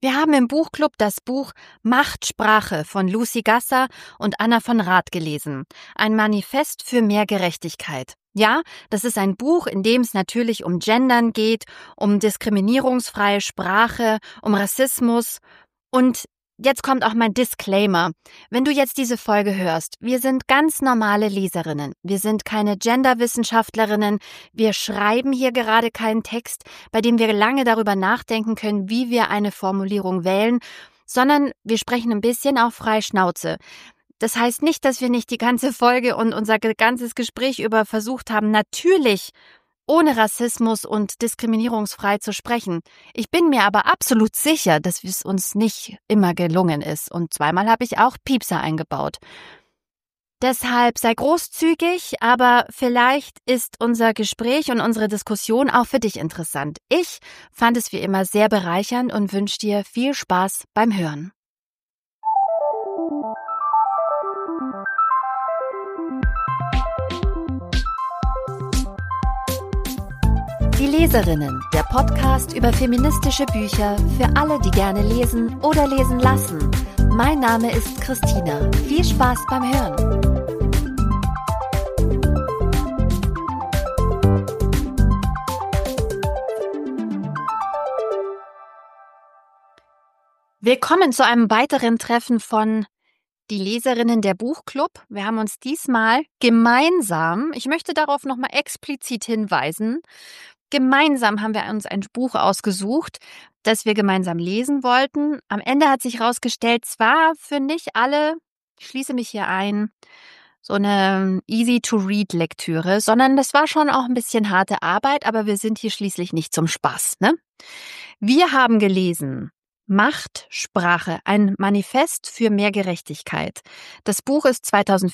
Wir haben im Buchclub das Buch Macht Sprache von Lucy Gasser und Anna von Rath gelesen. Ein Manifest für mehr Gerechtigkeit. Ja, das ist ein Buch, in dem es natürlich um Gendern geht, um diskriminierungsfreie Sprache, um Rassismus. Und jetzt kommt auch mein Disclaimer. Wenn du jetzt diese Folge hörst, wir sind ganz normale Leserinnen. Wir sind keine Genderwissenschaftlerinnen. Wir schreiben hier gerade keinen Text, bei dem wir lange darüber nachdenken können, wie wir eine Formulierung wählen, sondern wir sprechen ein bisschen auch frei Schnauze. Das heißt nicht, dass wir nicht die ganze Folge und unser ganzes Gespräch über versucht haben, natürlich ohne Rassismus und diskriminierungsfrei zu sprechen. Ich bin mir aber absolut sicher, dass es uns nicht immer gelungen ist. Und zweimal habe ich auch Piepser eingebaut. Deshalb sei großzügig, aber vielleicht ist unser Gespräch und unsere Diskussion auch für dich interessant. Ich fand es wie immer sehr bereichernd und wünsche dir viel Spaß beim Hören. Die Leserinnen, der Podcast über feministische Bücher für alle, die gerne lesen oder lesen lassen. Mein Name ist Christina. Viel Spaß beim Hören. Willkommen zu einem weiteren Treffen von die Leserinnen der Buchclub. Wir haben uns diesmal gemeinsam, ich möchte darauf nochmal explizit hinweisen, gemeinsam haben wir uns ein Buch ausgesucht, das wir gemeinsam lesen wollten. Am Ende hat sich herausgestellt, zwar für nicht alle, ich schließe mich hier ein, so eine Easy-to-Read-Lektüre, sondern das war schon auch ein bisschen harte Arbeit, aber wir sind hier schließlich nicht zum Spaß, ne? Wir haben gelesen Macht Sprache, ein Manifest für mehr Gerechtigkeit. Das Buch ist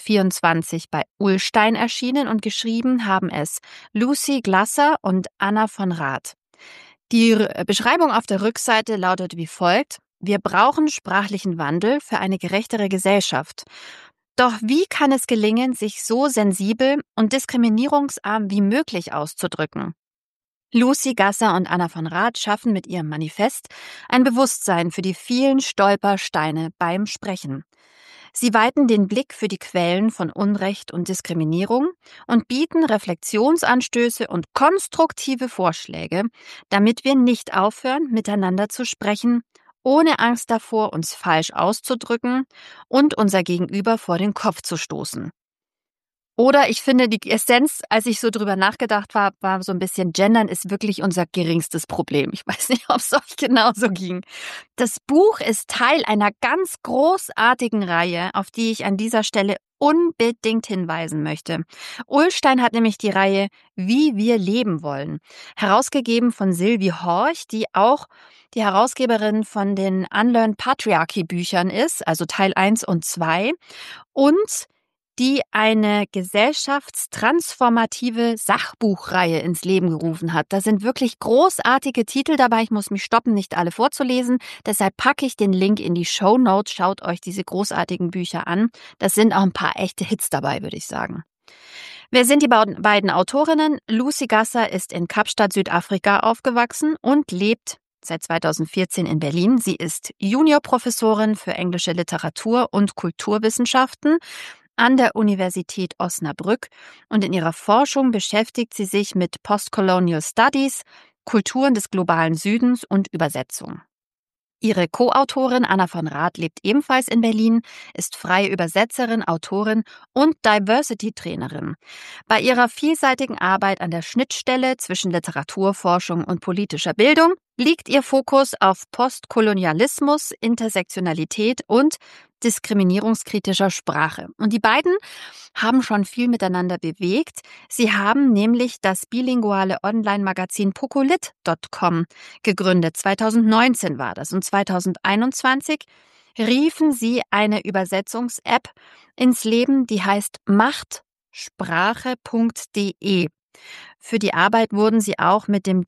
2024 bei Ullstein erschienen und geschrieben haben es Lucy Gasser und Anna von Rath. Die Beschreibung auf der Rückseite lautet wie folgt: Wir brauchen sprachlichen Wandel für eine gerechtere Gesellschaft. Doch wie kann es gelingen, sich so sensibel und diskriminierungsarm wie möglich auszudrücken? Lucy Gasser und Anna von Rath schaffen mit ihrem Manifest ein Bewusstsein für die vielen Stolpersteine beim Sprechen. Sie weiten den Blick für die Quellen von Unrecht und Diskriminierung und bieten Reflexionsanstöße und konstruktive Vorschläge, damit wir nicht aufhören, miteinander zu sprechen, ohne Angst davor, uns falsch auszudrücken und unser Gegenüber vor den Kopf zu stoßen. Oder ich finde, die Essenz, als ich so drüber nachgedacht habe, war so ein bisschen, Gendern ist wirklich unser geringstes Problem. Ich weiß nicht, ob es euch genauso ging. Das Buch ist Teil einer ganz großartigen Reihe, auf die ich an dieser Stelle unbedingt hinweisen möchte. Ullstein hat nämlich die Reihe Wie wir leben wollen, herausgegeben von Sylvie Horch, die auch die Herausgeberin von den Unlearn Patriarchy Büchern ist, also Teil 1 und 2, und die eine gesellschaftstransformative Sachbuchreihe ins Leben gerufen hat. Da sind wirklich großartige Titel dabei. Ich muss mich stoppen, nicht alle vorzulesen. Deshalb packe ich den Link in die Shownotes. Schaut euch diese großartigen Bücher an. Das sind auch ein paar echte Hits dabei, würde ich sagen. Wer sind die beiden Autorinnen? Lucy Gasser ist in Kapstadt, Südafrika aufgewachsen und lebt seit 2014 in Berlin. Sie ist Juniorprofessorin für englische Literatur und Kulturwissenschaften an der Universität Osnabrück und in ihrer Forschung beschäftigt sie sich mit Postcolonial Studies, Kulturen des globalen Südens und Übersetzung. Ihre Co-Autorin Anna von Rath lebt ebenfalls in Berlin, ist freie Übersetzerin, Autorin und Diversity-Trainerin. Bei ihrer vielseitigen Arbeit an der Schnittstelle zwischen Literaturforschung und politischer Bildung liegt ihr Fokus auf Postkolonialismus, Intersektionalität und diskriminierungskritischer Sprache. Und die beiden haben schon viel miteinander bewegt. Sie haben nämlich das bilinguale Online-Magazin Pocolit.com gegründet. 2019 war das. Und 2021 riefen sie eine Übersetzungs-App ins Leben, die heißt machtsprache.de. Für die Arbeit wurden sie auch mit dem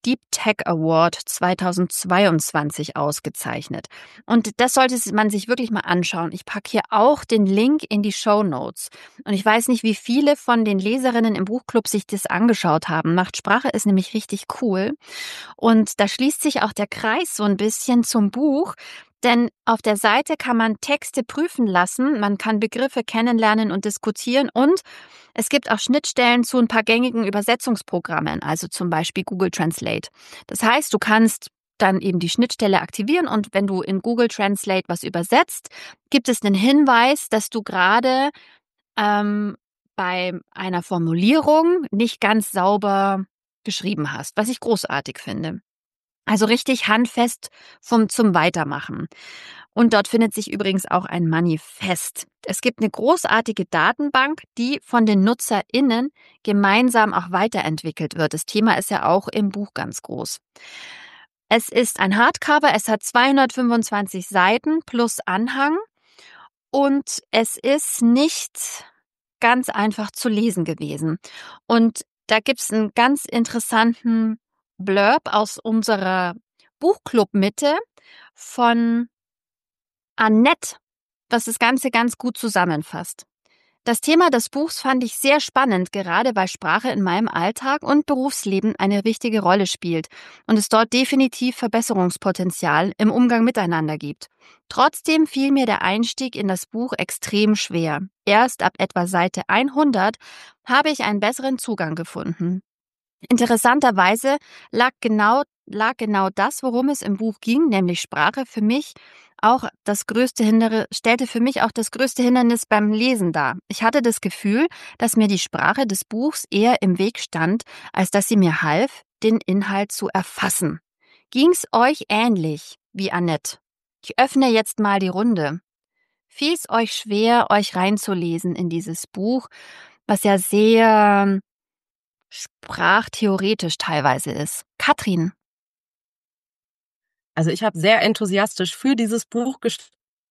Deep Tech Award 2022 ausgezeichnet. Und das sollte man sich wirklich mal anschauen. Ich packe hier auch den Link in die Shownotes. Und ich weiß nicht, wie viele von den Leserinnen im Buchclub sich das angeschaut haben. Macht Sprache ist nämlich richtig cool. Und da schließt sich auch der Kreis so ein bisschen zum Buch. Denn auf der Seite kann man Texte prüfen lassen, man kann Begriffe kennenlernen und diskutieren und es gibt auch Schnittstellen zu ein paar gängigen Übersetzungsprogrammen, also zum Beispiel Google Translate. Das heißt, du kannst dann eben die Schnittstelle aktivieren und wenn du in Google Translate was übersetzt, gibt es einen Hinweis, dass du gerade bei einer Formulierung nicht ganz sauber geschrieben hast, was ich großartig finde. Also richtig handfest zum Weitermachen. Und dort findet sich übrigens auch ein Manifest. Es gibt eine großartige Datenbank, die von den NutzerInnen gemeinsam auch weiterentwickelt wird. Das Thema ist ja auch im Buch ganz groß. Es ist ein Hardcover, es hat 225 Seiten plus Anhang und es ist nicht ganz einfach zu lesen gewesen. Und da gibt's einen ganz interessanten Blurb aus unserer Buchclub-Mitte von Annette, was das Ganze ganz gut zusammenfasst. Das Thema des Buchs fand ich sehr spannend, gerade weil Sprache in meinem Alltag und Berufsleben eine wichtige Rolle spielt und es dort definitiv Verbesserungspotenzial im Umgang miteinander gibt. Trotzdem fiel mir der Einstieg in das Buch extrem schwer. Erst ab etwa Seite 100 habe ich einen besseren Zugang gefunden. Interessanterweise lag genau das, worum es im Buch ging, nämlich Sprache, stellte für mich auch das größte Hindernis beim Lesen dar. Ich hatte das Gefühl, dass mir die Sprache des Buchs eher im Weg stand, als dass sie mir half, den Inhalt zu erfassen. Ging's euch ähnlich wie Annette? Ich öffne jetzt mal die Runde. Fiel's euch schwer, euch reinzulesen in dieses Buch, was ja sehr sprachtheoretisch teilweise ist? Katrin. Also ich habe sehr enthusiastisch für dieses Buch gestimmt.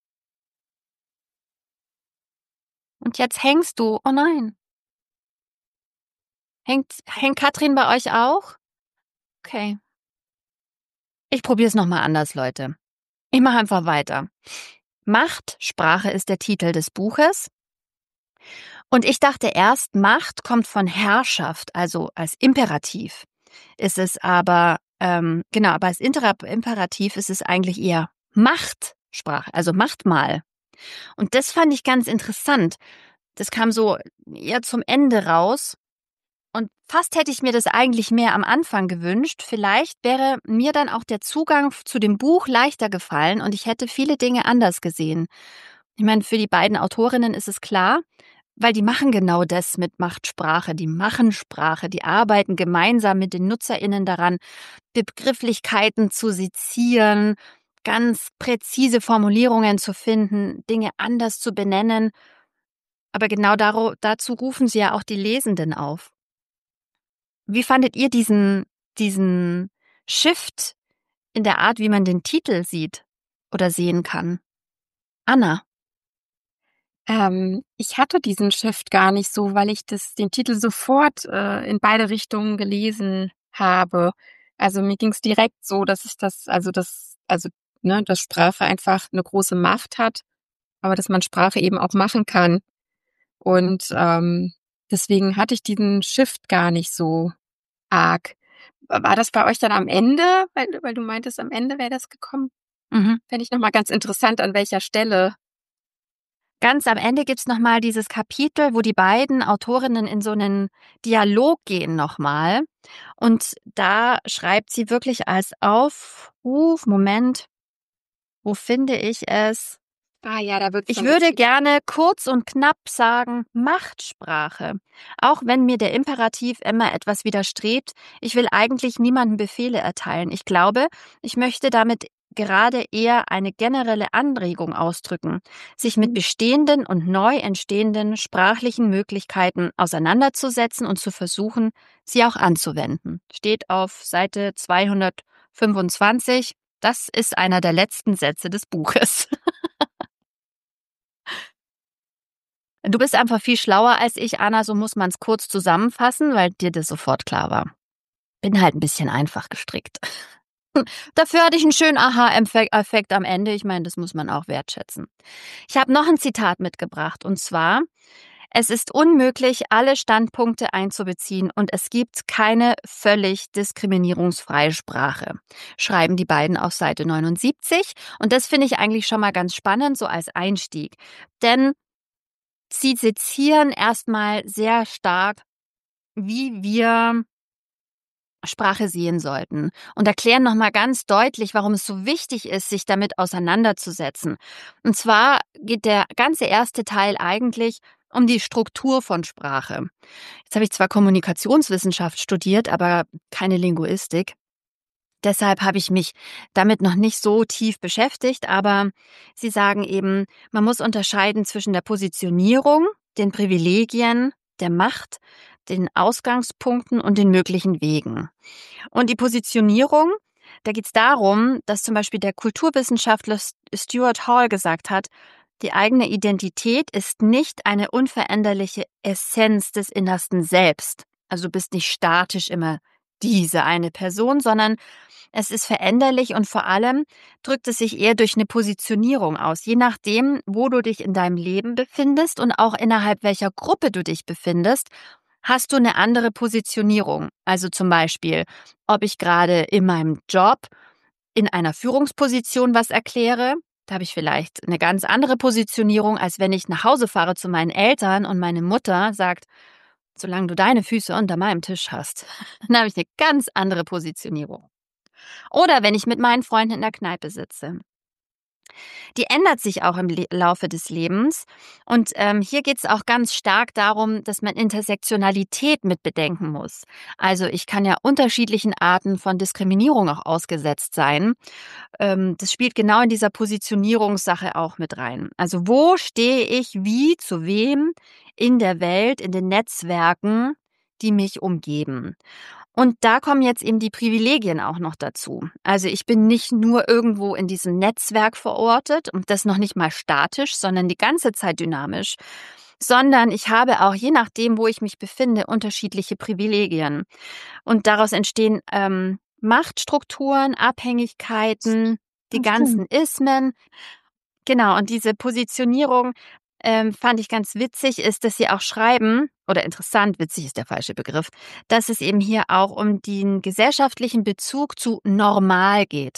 Und jetzt hängst du. Oh nein. Hängt Katrin bei euch auch? Okay. Ich probiere es nochmal anders, Leute. Ich mache einfach weiter. Macht, Sprache ist der Titel des Buches. Und ich dachte erst, Macht kommt von Herrschaft, also als Imperativ. Ist es aber, aber als Imperativ ist es eigentlich eher Machtsprache, also macht mal. Und das fand ich ganz interessant. Das kam so eher zum Ende raus. Und fast hätte ich mir das eigentlich mehr am Anfang gewünscht. Vielleicht wäre mir dann auch der Zugang zu dem Buch leichter gefallen und ich hätte viele Dinge anders gesehen. Ich meine, für die beiden Autorinnen ist es klar, weil die machen genau das mit Machtsprache. Die machen Sprache, die arbeiten gemeinsam mit den NutzerInnen daran, Begrifflichkeiten zu sezieren, ganz präzise Formulierungen zu finden, Dinge anders zu benennen. Aber genau dazu rufen sie ja auch die Lesenden auf. Wie fandet ihr diesen Shift in der Art, wie man den Titel sieht oder sehen kann? Anna. Ich hatte diesen Shift gar nicht so, weil ich den Titel sofort in beide Richtungen gelesen habe. Also mir ging es direkt so, dass dass Sprache einfach eine große Macht hat, aber dass man Sprache eben auch machen kann. Und deswegen hatte ich diesen Shift gar nicht so arg. War das bei euch dann am Ende? Weil du meintest, am Ende wäre das gekommen. Fände ich nochmal ganz interessant, an welcher Stelle. Ganz am Ende gibt's nochmal dieses Kapitel, wo die beiden Autorinnen in so einen Dialog gehen nochmal. Und da schreibt sie wirklich als Aufruf, Moment, wo finde ich es? Ah ja, da wird's Ich würde gerne kurz und knapp sagen, Machtsprache. Auch wenn mir der Imperativ immer etwas widerstrebt, ich will eigentlich niemandem Befehle erteilen. Ich glaube, ich möchte damit gerade eher eine generelle Anregung ausdrücken, sich mit bestehenden und neu entstehenden sprachlichen Möglichkeiten auseinanderzusetzen und zu versuchen, sie auch anzuwenden. Steht auf Seite 225. Das ist einer der letzten Sätze des Buches. Du bist einfach viel schlauer als ich, Anna, so muss man es kurz zusammenfassen, weil dir das sofort klar war. bin halt ein bisschen einfach gestrickt. Dafür hatte ich einen schönen Aha-Effekt am Ende. Ich meine, das muss man auch wertschätzen. Ich habe noch ein Zitat mitgebracht, und zwar: „Es ist unmöglich, alle Standpunkte einzubeziehen, und es gibt keine völlig diskriminierungsfreie Sprache“, schreiben die beiden auf Seite 79. Und das finde ich eigentlich schon mal ganz spannend, so als Einstieg. Denn sie sezieren erstmal sehr stark, wie wir Sprache sehen sollten, und erklären nochmal ganz deutlich, warum es so wichtig ist, sich damit auseinanderzusetzen. Und zwar geht der ganze erste Teil eigentlich um die Struktur von Sprache. Jetzt habe ich zwar Kommunikationswissenschaft studiert, aber keine Linguistik. Deshalb habe ich mich damit noch nicht so tief beschäftigt, aber sie sagen eben, man muss unterscheiden zwischen der Positionierung, den Privilegien, der Macht, den Ausgangspunkten und den möglichen Wegen. Und die Positionierung, da geht es darum, dass zum Beispiel der Kulturwissenschaftler Stuart Hall gesagt hat, die eigene Identität ist nicht eine unveränderliche Essenz des innersten Selbst. Also du bist nicht statisch immer diese eine Person, sondern es ist veränderlich, und vor allem drückt es sich eher durch eine Positionierung aus, je nachdem, wo du dich in deinem Leben befindest und auch innerhalb welcher Gruppe du dich befindest, hast du eine andere Positionierung. Also zum Beispiel, ob ich gerade in meinem Job in einer Führungsposition was erkläre, da habe ich vielleicht eine ganz andere Positionierung, als wenn ich nach Hause fahre zu meinen Eltern und meine Mutter sagt: „Solange du deine Füße unter meinem Tisch hast“, dann habe ich eine ganz andere Positionierung. Oder wenn ich mit meinen Freunden in der Kneipe sitze. Die ändert sich auch im Laufe des Lebens. Und hier geht es auch ganz stark darum, dass man Intersektionalität mit bedenken muss. Also ich kann ja unterschiedlichen Arten von Diskriminierung auch ausgesetzt sein. Das spielt genau in dieser Positionierungssache auch mit rein. Also wo stehe ich wie zu wem in der Welt, in den Netzwerken, die mich umgeben? Und da kommen jetzt eben die Privilegien auch noch dazu. Also ich bin nicht nur irgendwo in diesem Netzwerk verortet, und das noch nicht mal statisch, sondern die ganze Zeit dynamisch, sondern ich habe auch, je nachdem, wo ich mich befinde, unterschiedliche Privilegien. Und daraus entstehen Machtstrukturen, Abhängigkeiten, die ganzen Ismen. Genau, und diese Positionierung fand ich ganz witzig, ist, dass sie auch schreiben, oder interessant, witzig ist der falsche Begriff, dass es eben hier auch um den gesellschaftlichen Bezug zu normal geht.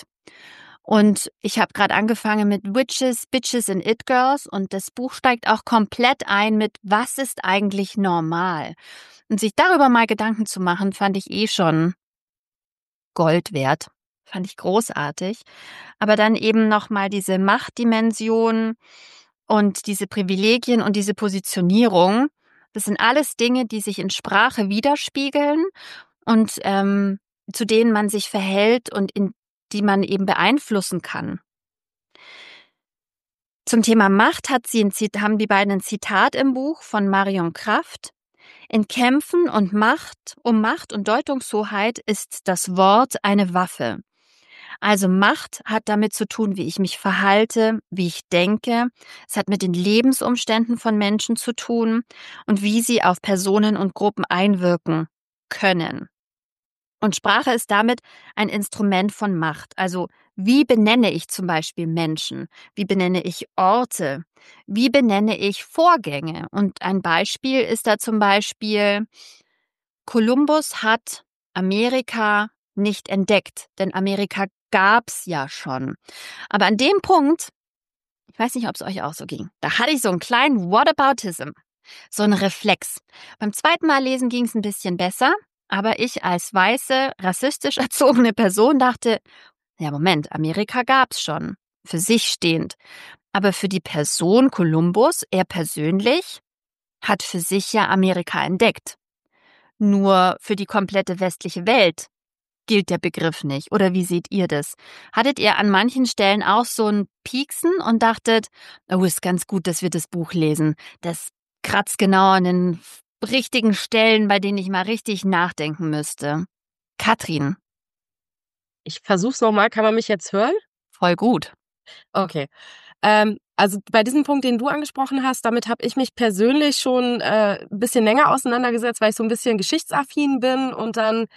Und ich habe gerade angefangen mit Witches, Bitches and It Girls, und das Buch steigt auch komplett ein mit: Was ist eigentlich normal? Und sich darüber mal Gedanken zu machen, fand ich schon Gold wert. Fand ich großartig. Aber dann eben nochmal diese Machtdimension und diese Privilegien und diese Positionierung. Das sind alles Dinge, die sich in Sprache widerspiegeln und zu denen man sich verhält und in die man eben beeinflussen kann. Zum Thema Macht haben die beiden ein Zitat im Buch von Marion Kraft. In Kämpfen um Macht und Deutungshoheit ist das Wort eine Waffe. Also Macht hat damit zu tun, wie ich mich verhalte, wie ich denke. Es hat mit den Lebensumständen von Menschen zu tun und wie sie auf Personen und Gruppen einwirken können. Und Sprache ist damit ein Instrument von Macht. Also wie benenne ich zum Beispiel Menschen? Wie benenne ich Orte? Wie benenne ich Vorgänge? Und ein Beispiel ist da zum Beispiel: Kolumbus hat Amerika nicht entdeckt, denn Amerika gab's ja schon. Aber an dem Punkt, ich weiß nicht, ob es euch auch so ging, da hatte ich so einen kleinen Whataboutism, so einen Reflex. Beim zweiten Mal lesen ging es ein bisschen besser, aber ich als weiße, rassistisch erzogene Person dachte: Ja, Moment, Amerika gab's schon, für sich stehend. Aber für die Person Kolumbus, er persönlich, hat für sich ja Amerika entdeckt. Nur für die komplette westliche Welt gilt der Begriff nicht. Oder wie seht ihr das? Hattet ihr an manchen Stellen auch so ein Pieksen und dachtet: Oh, ist ganz gut, dass wir das Buch lesen. Das kratzt genau an den richtigen Stellen, bei denen ich mal richtig nachdenken müsste. Katrin, Ich versuch's nochmal. Kann man mich jetzt hören? voll gut. Okay. Also bei diesem Punkt, den du angesprochen hast, damit habe ich mich persönlich schon ein bisschen länger auseinandergesetzt, weil ich so ein bisschen geschichtsaffin bin und dann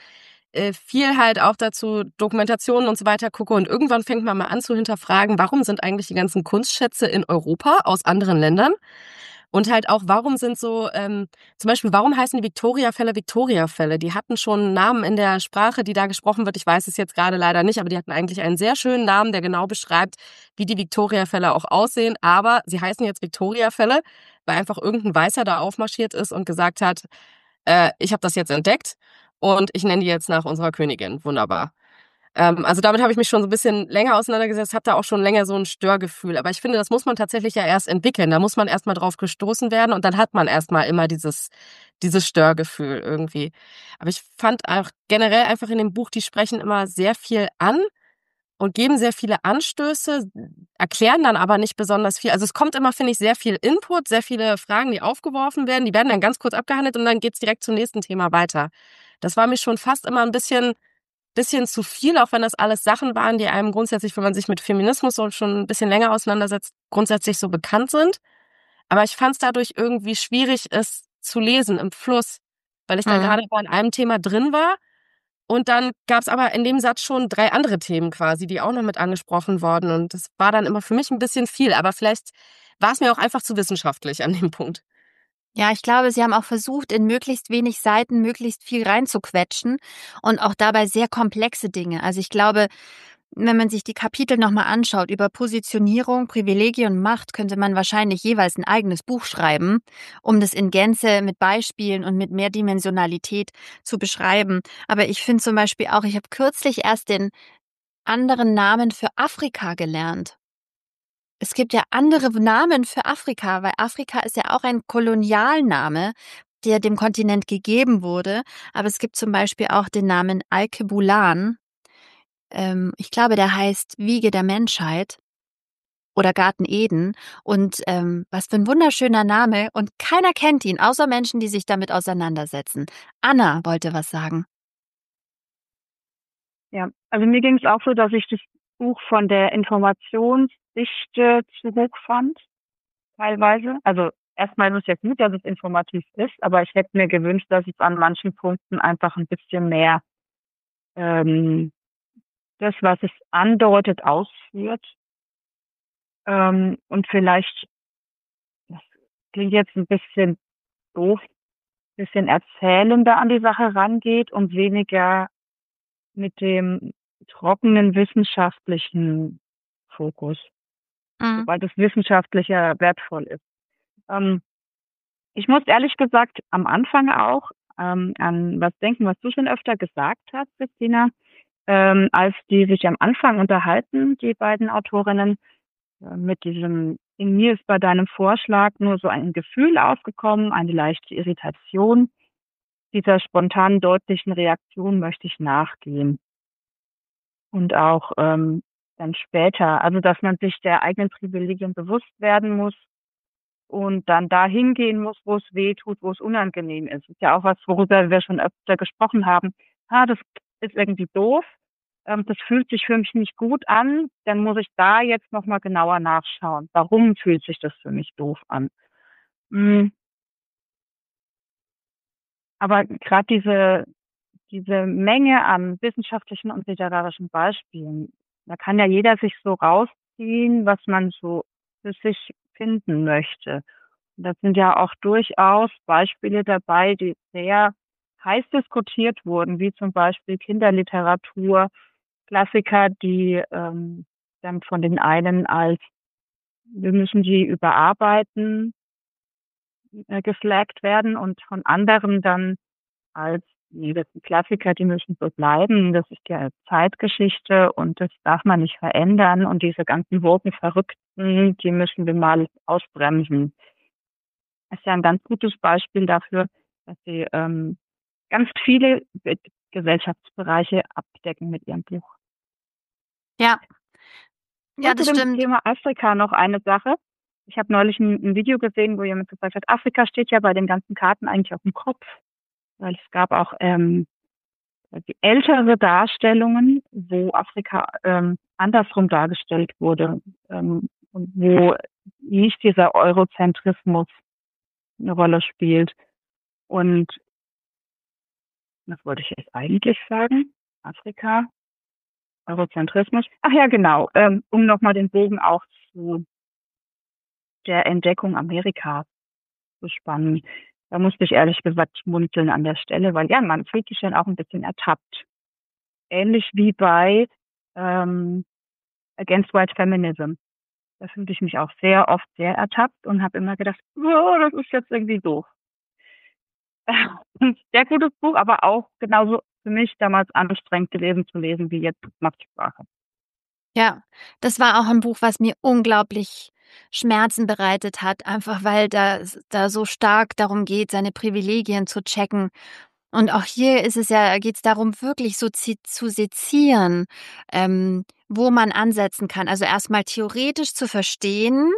viel halt auch dazu Dokumentationen und so weiter gucke und irgendwann fängt man mal an zu hinterfragen, warum sind eigentlich die ganzen Kunstschätze in Europa aus anderen Ländern? Und halt auch, warum sind so, zum Beispiel, warum heißen die Victoria-Fälle Victoria-Fälle? Die hatten schon einen Namen in der Sprache, die da gesprochen wird. Ich weiß es jetzt gerade leider nicht, aber die hatten eigentlich einen sehr schönen Namen, der genau beschreibt, wie die Victoria-Fälle auch aussehen. Aber sie heißen jetzt Victoria-Fälle, weil einfach irgendein Weißer da aufmarschiert ist und gesagt hat, ich habe das jetzt entdeckt und ich nenne die jetzt nach unserer Königin. Wunderbar. Also damit habe ich mich schon so ein bisschen länger auseinandergesetzt, habe da auch schon länger so ein Störgefühl. Aber ich finde, das muss man tatsächlich ja erst entwickeln. Da muss man erst mal drauf gestoßen werden und dann hat man erst mal immer dieses Störgefühl irgendwie. Aber ich fand auch generell einfach in dem Buch, die sprechen immer sehr viel an und geben sehr viele Anstöße, erklären dann aber nicht besonders viel. Also es kommt immer, finde ich, sehr viel Input, sehr viele Fragen, die aufgeworfen werden. Die werden dann ganz kurz abgehandelt und dann geht's direkt zum nächsten Thema weiter. Das war mir schon fast immer ein bisschen zu viel, auch wenn das alles Sachen waren, die einem grundsätzlich, wenn man sich mit Feminismus so schon ein bisschen länger auseinandersetzt, grundsätzlich so bekannt sind. Aber ich fand es dadurch irgendwie schwierig, es zu lesen im Fluss, weil ich da gerade bei einem Thema drin war. Und dann gab es aber in dem Satz schon 3 andere Themen quasi, die auch noch mit angesprochen wurden. Und das war dann immer für mich ein bisschen viel. Aber vielleicht war es mir auch einfach zu wissenschaftlich an dem Punkt. Ja, ich glaube, sie haben auch versucht, in möglichst wenig Seiten möglichst viel reinzuquetschen und auch dabei sehr komplexe Dinge. Also ich glaube, wenn man sich die Kapitel nochmal anschaut über Positionierung, Privilegien und Macht, könnte man wahrscheinlich jeweils ein eigenes Buch schreiben, um das in Gänze mit Beispielen und mit Mehrdimensionalität zu beschreiben. Aber ich finde zum Beispiel auch, ich habe kürzlich erst den anderen Namen für Afrika gelernt. Es gibt ja andere Namen für Afrika, weil Afrika ist ja auch ein Kolonialname, der dem Kontinent gegeben wurde. Aber es gibt zum Beispiel auch den Namen Alkebulan. Ich glaube, der heißt Wiege der Menschheit oder Garten Eden. Und was für ein wunderschöner Name. Und keiner kennt ihn, außer Menschen, die sich damit auseinandersetzen. Anna wollte was sagen. Ja, also mir ging es auch so, dass ich das Buch von der Informationsdichte zu hoch fand, teilweise. Also erstmal ist es ja gut, dass es informativ ist, aber ich hätte mir gewünscht, dass es an manchen Punkten einfach ein bisschen mehr ähm, das, was es andeutet, ausführt. Und vielleicht, das klingt jetzt ein bisschen doof, ein bisschen erzählender an die Sache rangeht und weniger mit dem trockenen wissenschaftlichen Fokus, Mhm. weil das wissenschaftlicher wertvoll ist. Ähm, Ich muss ehrlich gesagt am Anfang auch an was denken, was du schon öfter gesagt hast, Christina, als die sich am Anfang unterhalten, die beiden Autorinnen, mit diesem, in mir ist bei deinem Vorschlag nur so ein Gefühl aufgekommen, eine leichte Irritation. Dieser spontanen, deutlichen Reaktion möchte ich nachgehen. Und auch dann später, also dass man sich der eigenen Privilegien bewusst werden muss und dann dahin gehen muss, wo es weh tut, wo es unangenehm ist. Das ist ja auch was, worüber wir schon öfter gesprochen haben. Das ist irgendwie doof. Das fühlt sich für mich nicht gut an. Dann muss ich da jetzt nochmal genauer nachschauen. Warum fühlt sich das für mich doof an? Mm, Aber gerade diese Menge an wissenschaftlichen und literarischen Beispielen, da kann ja jeder sich so rausziehen, was man so für sich finden möchte. Und da sind ja auch durchaus Beispiele dabei, die sehr heiß diskutiert wurden, wie zum Beispiel Kinderliteratur, Klassiker, die dann von den einen als wir müssen die überarbeiten, geflaggt werden und von anderen dann als nee, das sind Klassiker, die müssen so bleiben. Das ist ja Zeitgeschichte und das darf man nicht verändern. Und diese ganzen woken Verrückten, die müssen wir mal ausbremsen. Das ist ja ein ganz gutes Beispiel dafür, dass sie ganz viele Gesellschaftsbereiche abdecken mit ihrem Buch. Ja, ja, Und zu das dem stimmt. Thema Afrika noch eine Sache. Ich habe neulich ein Video gesehen, wo jemand gesagt hat, Afrika steht ja bei den ganzen Karten eigentlich auf dem Kopf. Weil es gab auch die ältere Darstellungen, wo Afrika andersrum dargestellt wurde und wo nicht dieser Eurozentrismus eine Rolle spielt. Und Was wollte ich jetzt eigentlich sagen? Afrika, Eurozentrismus. Ach ja, genau. Um nochmal den Bogen auch zu der Entdeckung Amerikas zu spannen. Da musste ich ehrlich gesagt schmunzeln an der Stelle, weil ja, man fühlt sich dann auch ein bisschen ertappt. Ähnlich wie bei Against White Feminism. Da fühlte ich mich auch sehr oft sehr ertappt und habe immer gedacht, oh, das ist jetzt irgendwie doof. Ein sehr gutes Buch, aber auch genauso für mich damals anstrengend gewesen zu lesen wie jetzt Mastsprache. Ja, das war auch ein Buch, was mir unglaublich Schmerzen bereitet hat, einfach weil da so stark darum geht, seine Privilegien zu checken. Und auch hier geht es darum, wirklich so zu sezieren, wo man ansetzen kann. Also erstmal theoretisch zu verstehen,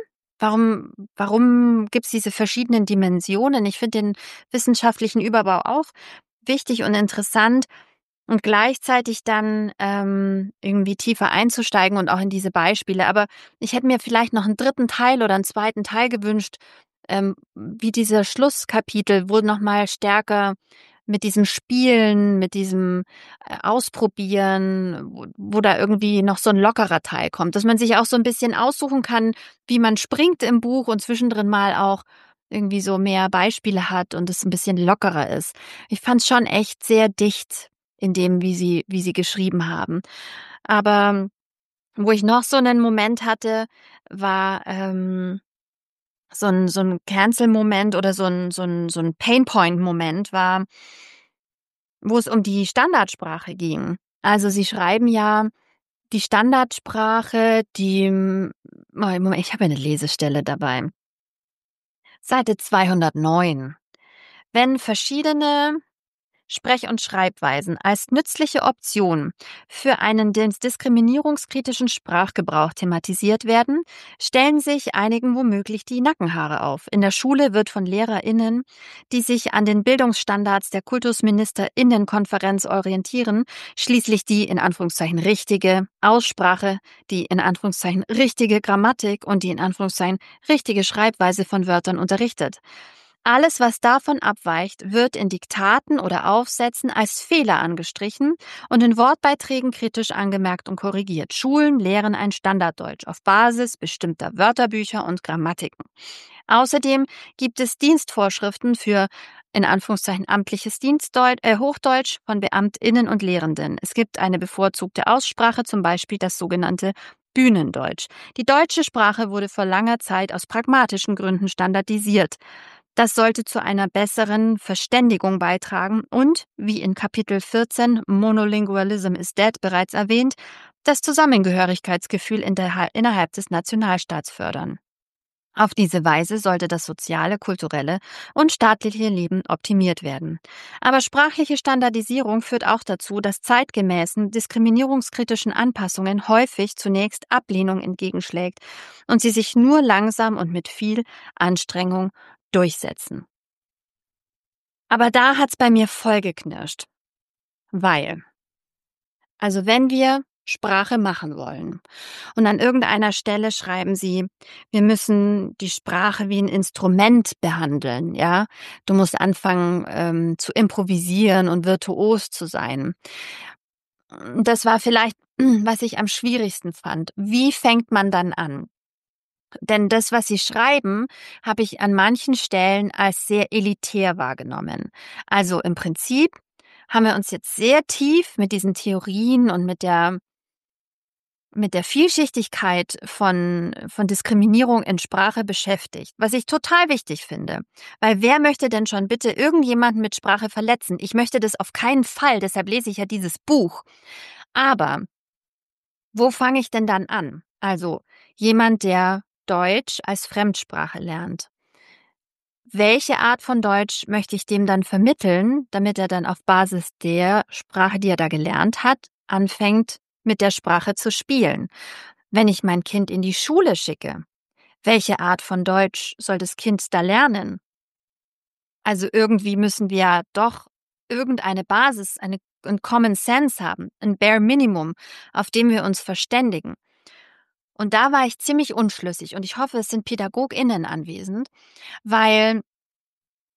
warum gibt es diese verschiedenen Dimensionen. Ich finde den wissenschaftlichen Überbau auch wichtig und interessant. Und gleichzeitig dann irgendwie tiefer einzusteigen und auch in diese Beispiele. Aber ich hätte mir vielleicht noch einen dritten Teil oder einen zweiten Teil gewünscht, wie diese Schlusskapitel, wo nochmal stärker mit diesem Spielen, mit diesem Ausprobieren, wo da irgendwie noch so ein lockerer Teil kommt. Dass man sich auch so ein bisschen aussuchen kann, wie man springt im Buch und zwischendrin mal auch irgendwie so mehr Beispiele hat und es ein bisschen lockerer ist. Ich fand es schon echt sehr dicht in dem, wie sie geschrieben haben. Aber wo ich noch so einen Moment hatte, war so ein Cancel-Moment oder so ein Painpoint-Moment war, wo es um die Standardsprache ging. Also sie schreiben ja, die Standardsprache, Moment, ich habe eine Lesestelle dabei. Seite 209. Wenn verschiedene Sprech- und Schreibweisen als nützliche Option für einen diskriminierungskritischen Sprachgebrauch thematisiert werden, stellen sich einigen womöglich die Nackenhaare auf. In der Schule wird von LehrerInnen, die sich an den Bildungsstandards der KultusministerInnenkonferenz orientieren, schließlich die in Anführungszeichen richtige Aussprache, die in Anführungszeichen richtige Grammatik und die in Anführungszeichen richtige Schreibweise von Wörtern unterrichtet. Alles, was davon abweicht, wird in Diktaten oder Aufsätzen als Fehler angestrichen und in Wortbeiträgen kritisch angemerkt und korrigiert. Schulen lehren ein Standarddeutsch auf Basis bestimmter Wörterbücher und Grammatiken. Außerdem gibt es Dienstvorschriften für in Anführungszeichen amtliches Hochdeutsch von BeamtInnen und Lehrenden. Es gibt eine bevorzugte Aussprache, zum Beispiel das sogenannte Bühnendeutsch. Die deutsche Sprache wurde vor langer Zeit aus pragmatischen Gründen standardisiert. Das sollte zu einer besseren Verständigung beitragen und, wie in Kapitel 14 Monolingualism is Dead bereits erwähnt, das Zusammengehörigkeitsgefühl innerhalb des Nationalstaats fördern. Auf diese Weise sollte das soziale, kulturelle und staatliche Leben optimiert werden. Aber sprachliche Standardisierung führt auch dazu, dass zeitgemäßen, diskriminierungskritischen Anpassungen häufig zunächst Ablehnung entgegenschlägt und sie sich nur langsam und mit viel Anstrengung durchsetzen. Aber da hat's bei mir voll geknirscht. Also wenn wir Sprache machen wollen und an irgendeiner Stelle schreiben sie, wir müssen die Sprache wie ein Instrument behandeln, ja. Du musst anfangen zu improvisieren und virtuos zu sein. Das war vielleicht, was ich am schwierigsten fand. Wie fängt man dann an? Denn das, was sie schreiben, habe ich an manchen Stellen als sehr elitär wahrgenommen. Also im Prinzip haben wir uns jetzt sehr tief mit diesen Theorien und mit der Vielschichtigkeit von Diskriminierung in Sprache beschäftigt, was ich total wichtig finde. Weil wer möchte denn schon bitte irgendjemanden mit Sprache verletzen? Ich möchte das auf keinen Fall, deshalb lese ich ja dieses Buch. Aber wo fange ich denn dann an? Also jemand, der Deutsch als Fremdsprache lernt. Welche Art von Deutsch möchte ich dem dann vermitteln, damit er dann auf Basis der Sprache, die er da gelernt hat, anfängt, mit der Sprache zu spielen? Wenn ich mein Kind in die Schule schicke, welche Art von Deutsch soll das Kind da lernen? Also irgendwie müssen wir ja doch irgendeine Basis, ein Common Sense haben, ein Bare Minimum, auf dem wir uns verständigen. Und da war ich ziemlich unschlüssig und ich hoffe, es sind PädagogInnen anwesend, weil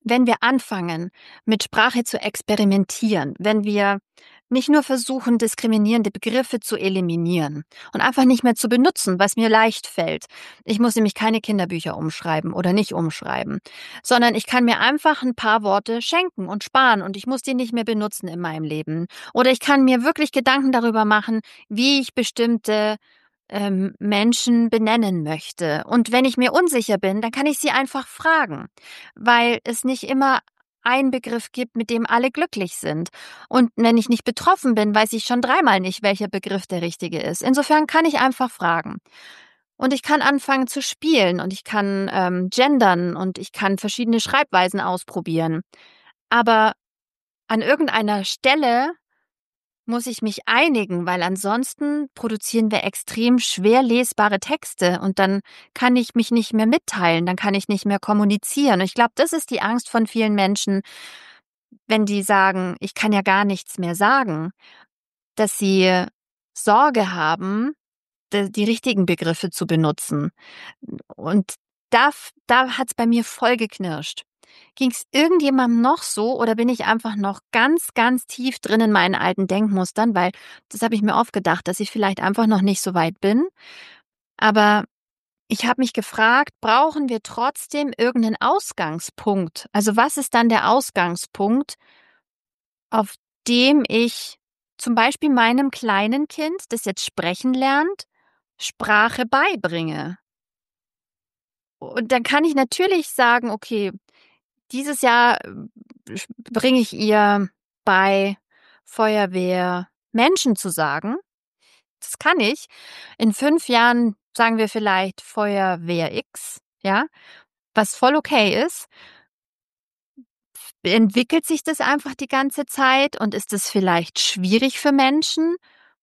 wenn wir anfangen, mit Sprache zu experimentieren, wenn wir nicht nur versuchen, diskriminierende Begriffe zu eliminieren und einfach nicht mehr zu benutzen, was mir leicht fällt. Ich muss nämlich keine Kinderbücher umschreiben oder nicht umschreiben, sondern ich kann mir einfach ein paar Worte schenken und sparen und ich muss die nicht mehr benutzen in meinem Leben. Oder ich kann mir wirklich Gedanken darüber machen, wie ich bestimmte Menschen benennen möchte. Und wenn ich mir unsicher bin, dann kann ich sie einfach fragen, weil es nicht immer einen Begriff gibt, mit dem alle glücklich sind. Und wenn ich nicht betroffen bin, weiß ich schon dreimal nicht, welcher Begriff der richtige ist. Insofern kann ich einfach fragen. Und ich kann anfangen zu spielen und ich kann gendern und ich kann verschiedene Schreibweisen ausprobieren. Aber an irgendeiner Stelle muss ich mich einigen, weil ansonsten produzieren wir extrem schwer lesbare Texte und dann kann ich mich nicht mehr mitteilen, dann kann ich nicht mehr kommunizieren. Und ich glaube, das ist die Angst von vielen Menschen, wenn die sagen, ich kann ja gar nichts mehr sagen, dass sie Sorge haben, die richtigen Begriffe zu benutzen. Und da hat es bei mir voll geknirscht. Ging es irgendjemandem noch so oder bin ich einfach noch ganz, ganz tief drin in meinen alten Denkmustern? Weil das habe ich mir oft gedacht, dass ich vielleicht einfach noch nicht so weit bin. Aber ich habe mich gefragt, brauchen wir trotzdem irgendeinen Ausgangspunkt? Also was ist dann der Ausgangspunkt, auf dem ich zum Beispiel meinem kleinen Kind, das jetzt sprechen lernt, Sprache beibringe? Und dann kann ich natürlich sagen, okay, dieses Jahr bringe ich ihr bei, Feuerwehr Menschen zu sagen. Das kann ich. In 5 Jahren sagen wir vielleicht Feuerwehr X, ja, was voll okay ist. Entwickelt sich das einfach die ganze Zeit und ist es vielleicht schwierig für Menschen?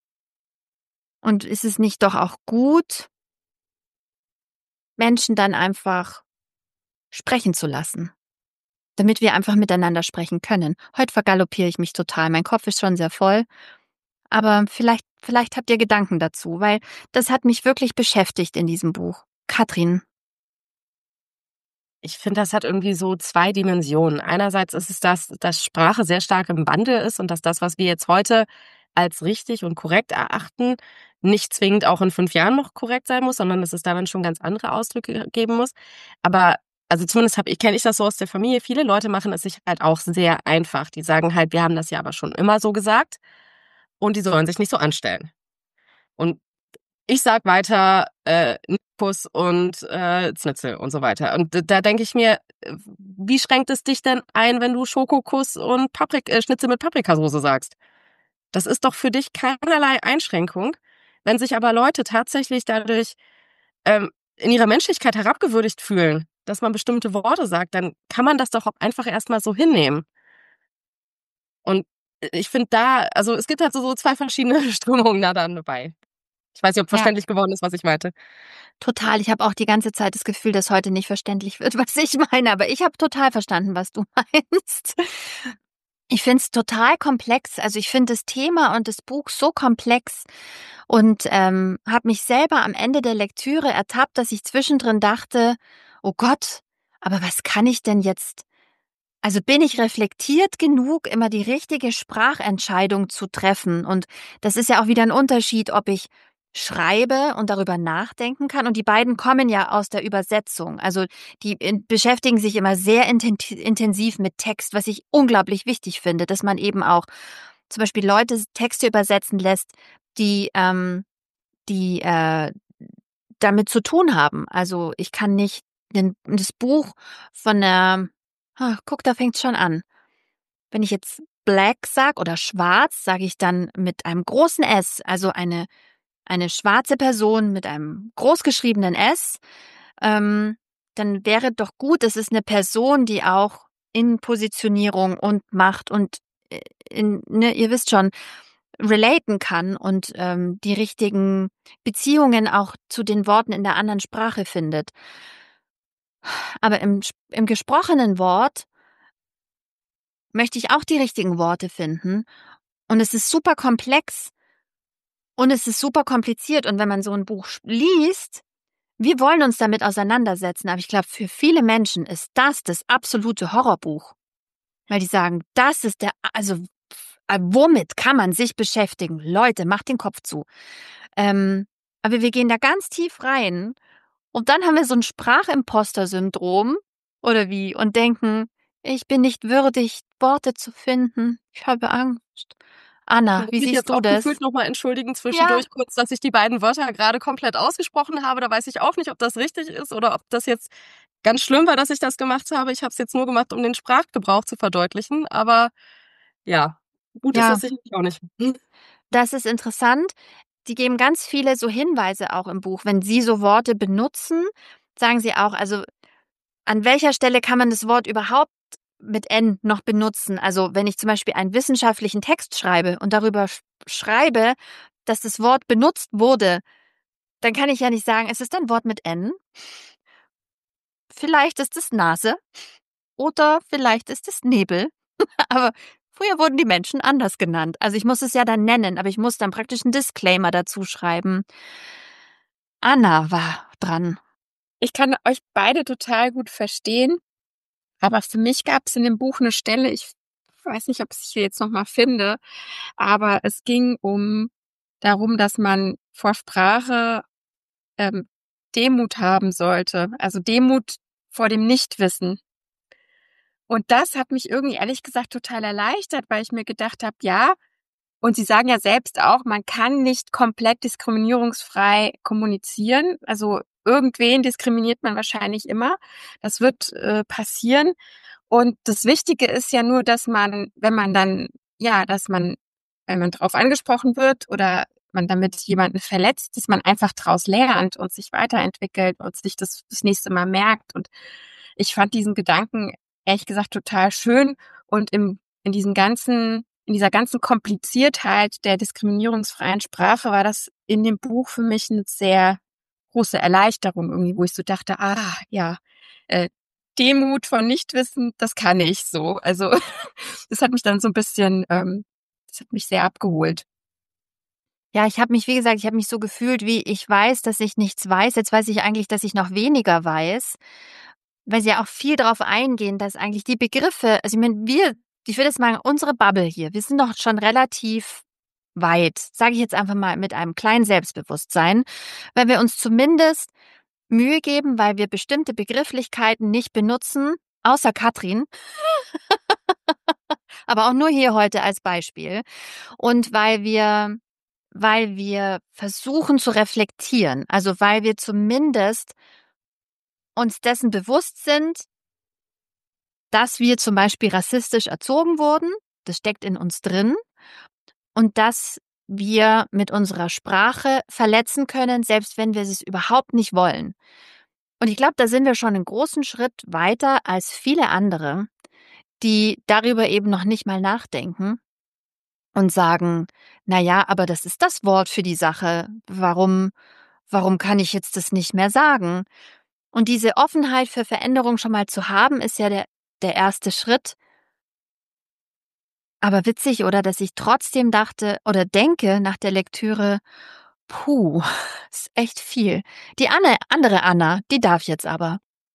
Und ist es nicht doch auch gut, Menschen dann einfach sprechen zu lassen, damit wir einfach miteinander sprechen können? Heute vergaloppiere ich mich total. Mein Kopf ist schon sehr voll. Aber vielleicht habt ihr Gedanken dazu, weil das hat mich wirklich beschäftigt in diesem Buch. Katrin. Ich finde, das hat irgendwie so 2 Dimensionen. Einerseits ist es das, dass Sprache sehr stark im Wandel ist und dass das, was wir jetzt heute als richtig und korrekt erachten, nicht zwingend auch in 5 Jahren noch korrekt sein muss, sondern dass es da dann schon ganz andere Ausdrücke geben muss. Aber also zumindest kenne ich das so aus der Familie. Viele Leute machen es sich halt auch sehr einfach. Die sagen halt, wir haben das ja aber schon immer so gesagt und die sollen sich nicht so anstellen. Und ich sag weiter Kuss und Schnitzel und so weiter. Und da denke ich mir, wie schränkt es dich denn ein, wenn du Schokokuss und Schnitzel mit Paprikasauce sagst? Das ist doch für dich keinerlei Einschränkung. Wenn sich aber Leute tatsächlich dadurch in ihrer Menschlichkeit herabgewürdigt fühlen, dass man bestimmte Worte sagt, dann kann man das doch auch einfach erstmal so hinnehmen. Und ich finde also es gibt halt so 2 verschiedene Strömungen da dann dabei. Ich weiß nicht, ob verständlich geworden ist, was ich meinte. Total. Ich habe auch die ganze Zeit das Gefühl, dass heute nicht verständlich wird, was ich meine. Aber ich habe total verstanden, was du meinst. Ich finde es total komplex. Also ich finde das Thema und das Buch so komplex und habe mich selber am Ende der Lektüre ertappt, dass ich zwischendrin dachte, oh Gott, aber was kann ich denn jetzt? Also bin ich reflektiert genug, immer die richtige Sprachentscheidung zu treffen? Und das ist ja auch wieder ein Unterschied, ob ich schreibe und darüber nachdenken kann. Und die beiden kommen ja aus der Übersetzung. Also die beschäftigen sich immer sehr intensiv mit Text, was ich unglaublich wichtig finde, dass man eben auch zum Beispiel Leute Texte übersetzen lässt, die damit zu tun haben. Also ich kann nicht das Buch von der guck, da fängt's schon an. Wenn ich jetzt black sag oder schwarz, sage ich dann mit einem großen S, also eine schwarze Person mit einem großgeschriebenen S, dann wäre doch gut, es ist eine Person, die auch in Positionierung und Macht und ihr wisst schon, relaten kann und die richtigen Beziehungen auch zu den Worten in der anderen Sprache findet. Aber im gesprochenen Wort möchte ich auch die richtigen Worte finden. Und es ist super komplex und es ist super kompliziert. Und wenn man so ein Buch liest, wir wollen uns damit auseinandersetzen, aber ich glaube, für viele Menschen ist das absolute Horrorbuch. Weil die sagen, das ist womit kann man sich beschäftigen? Leute, macht den Kopf zu. Aber wir gehen da ganz tief rein und dann haben wir so ein Sprachimposter-Syndrom oder wie und denken, ich bin nicht würdig, Worte zu finden. Ich habe Angst. Anna, Ich wie muss mich siehst jetzt du auch das? gefühlt nochmal entschuldigen Ja, zwischendurch kurz, dass ich die beiden Wörter gerade komplett ausgesprochen habe. Da weiß ich auch nicht, ob das richtig ist oder ob das jetzt ganz schlimm war, dass ich das gemacht habe. Ich habe es jetzt nur gemacht, um den Sprachgebrauch zu verdeutlichen. Aber ja, gut ist ja, das sicherlich auch nicht. das ist interessant. Die geben ganz viele so Hinweise auch im Buch. Wenn sie so Worte benutzen, sagen sie auch, also an welcher Stelle kann man das Wort überhaupt mit N noch benutzen? Also wenn ich zum Beispiel einen wissenschaftlichen Text schreibe und darüber schreibe, dass das Wort benutzt wurde, dann kann ich ja nicht sagen, es ist ein Wort mit N. Vielleicht ist es Nase oder vielleicht ist es Nebel. Aber früher wurden die Menschen anders genannt. Also ich muss es ja dann nennen, aber ich muss dann praktisch einen Disclaimer dazu schreiben. Anna war dran. Ich kann euch beide total gut verstehen, aber für mich gab es in dem Buch eine Stelle, ich weiß nicht, ob ich sie jetzt nochmal finde, aber es ging darum, dass man vor Sprache Demut haben sollte, also Demut vor dem Nichtwissen. Und das hat mich irgendwie ehrlich gesagt total erleichtert, weil ich mir gedacht habe, ja, und Sie sagen ja selbst auch, man kann nicht komplett diskriminierungsfrei kommunizieren. Also irgendwen diskriminiert man wahrscheinlich immer. Das wird passieren. Und das Wichtige ist ja nur, dass man, wenn man drauf angesprochen wird oder man damit jemanden verletzt, dass man einfach draus lernt und sich weiterentwickelt und sich das nächste Mal merkt. Und ich fand diesen Gedanken ehrlich gesagt total schön und in dieser ganzen Kompliziertheit der diskriminierungsfreien Sprache war das in dem Buch für mich eine sehr große Erleichterung irgendwie, wo ich so dachte, äh, Demut von Nichtwissen, das kann ich so. Also das hat mich dann so ein bisschen, das hat mich sehr abgeholt. Ja, wie gesagt, ich habe mich so gefühlt, wie ich weiß, dass ich nichts weiß. Jetzt weiß ich eigentlich, dass ich noch weniger weiß, weil sie ja auch viel darauf eingehen, dass eigentlich die Begriffe, also ich meine, ich würde jetzt mal unsere Bubble hier, wir sind doch schon relativ weit, sage ich jetzt einfach mal mit einem kleinen Selbstbewusstsein, weil wir uns zumindest Mühe geben, weil wir bestimmte Begrifflichkeiten nicht benutzen, außer Katrin, aber auch nur hier heute als Beispiel. Und weil wir versuchen zu reflektieren, also weil wir zumindest uns dessen bewusst sind, dass wir zum Beispiel rassistisch erzogen wurden, das steckt in uns drin, und dass wir mit unserer Sprache verletzen können, selbst wenn wir es überhaupt nicht wollen. Und ich glaube, da sind wir schon einen großen Schritt weiter als viele andere, die darüber eben noch nicht mal nachdenken und sagen, na ja, aber das ist das Wort für die Sache. Warum kann ich jetzt das nicht mehr sagen? Und diese Offenheit für Veränderung schon mal zu haben, ist ja der erste Schritt. Aber witzig, oder, dass ich trotzdem dachte oder denke nach der Lektüre, puh, ist echt viel. Die andere Anna, die darf jetzt aber.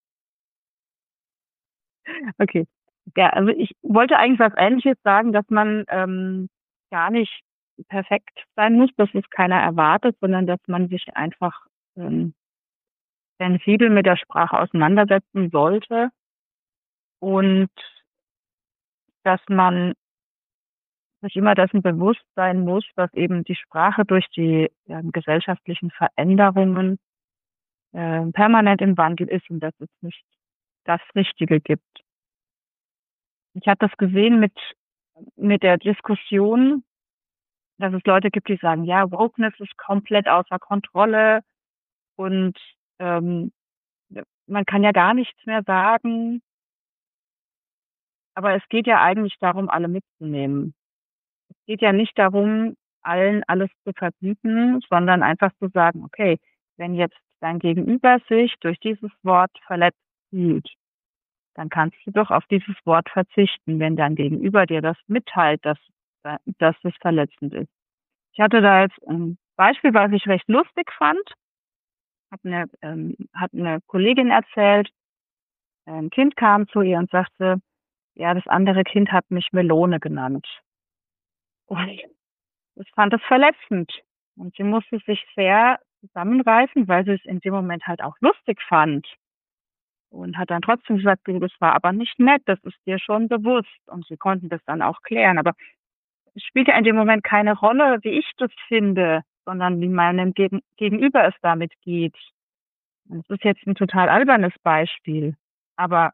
Okay. Ja, also ich wollte eigentlich was Ähnliches sagen, dass man gar nicht perfekt sein muss, dass es keiner erwartet, sondern dass man sich einfach sensibel mit der Sprache auseinandersetzen sollte und dass man sich immer dessen bewusst sein muss, dass eben die Sprache durch die gesellschaftlichen Veränderungen permanent im Wandel ist und dass es nicht das Richtige gibt. Ich habe das gesehen mit der Diskussion, dass es Leute gibt, die sagen, ja, Wokeness ist komplett außer Kontrolle und ähm, man kann ja gar nichts mehr sagen. Aber es geht ja eigentlich darum, alle mitzunehmen. Es geht ja nicht darum, allen alles zu verbieten, sondern einfach zu sagen, okay, wenn jetzt dein Gegenüber sich durch dieses Wort verletzt fühlt, dann kannst du doch auf dieses Wort verzichten, wenn dein Gegenüber dir das mitteilt, dass es verletzend ist. Ich hatte da jetzt ein Beispiel, was ich recht lustig fand. hat eine Kollegin erzählt, ein Kind kam zu ihr und sagte, ja, das andere Kind hat mich Melone genannt. Und ich fand das verletzend. Und sie musste sich sehr zusammenreißen, weil sie es in dem Moment halt auch lustig fand. Und hat dann trotzdem gesagt, du, das war aber nicht nett, das ist dir schon bewusst. Und sie konnten das dann auch klären. Aber es spielt ja in dem Moment keine Rolle, wie ich das finde, sondern wie meinem Gegenüber es damit geht. Und das ist jetzt ein total albernes Beispiel. Aber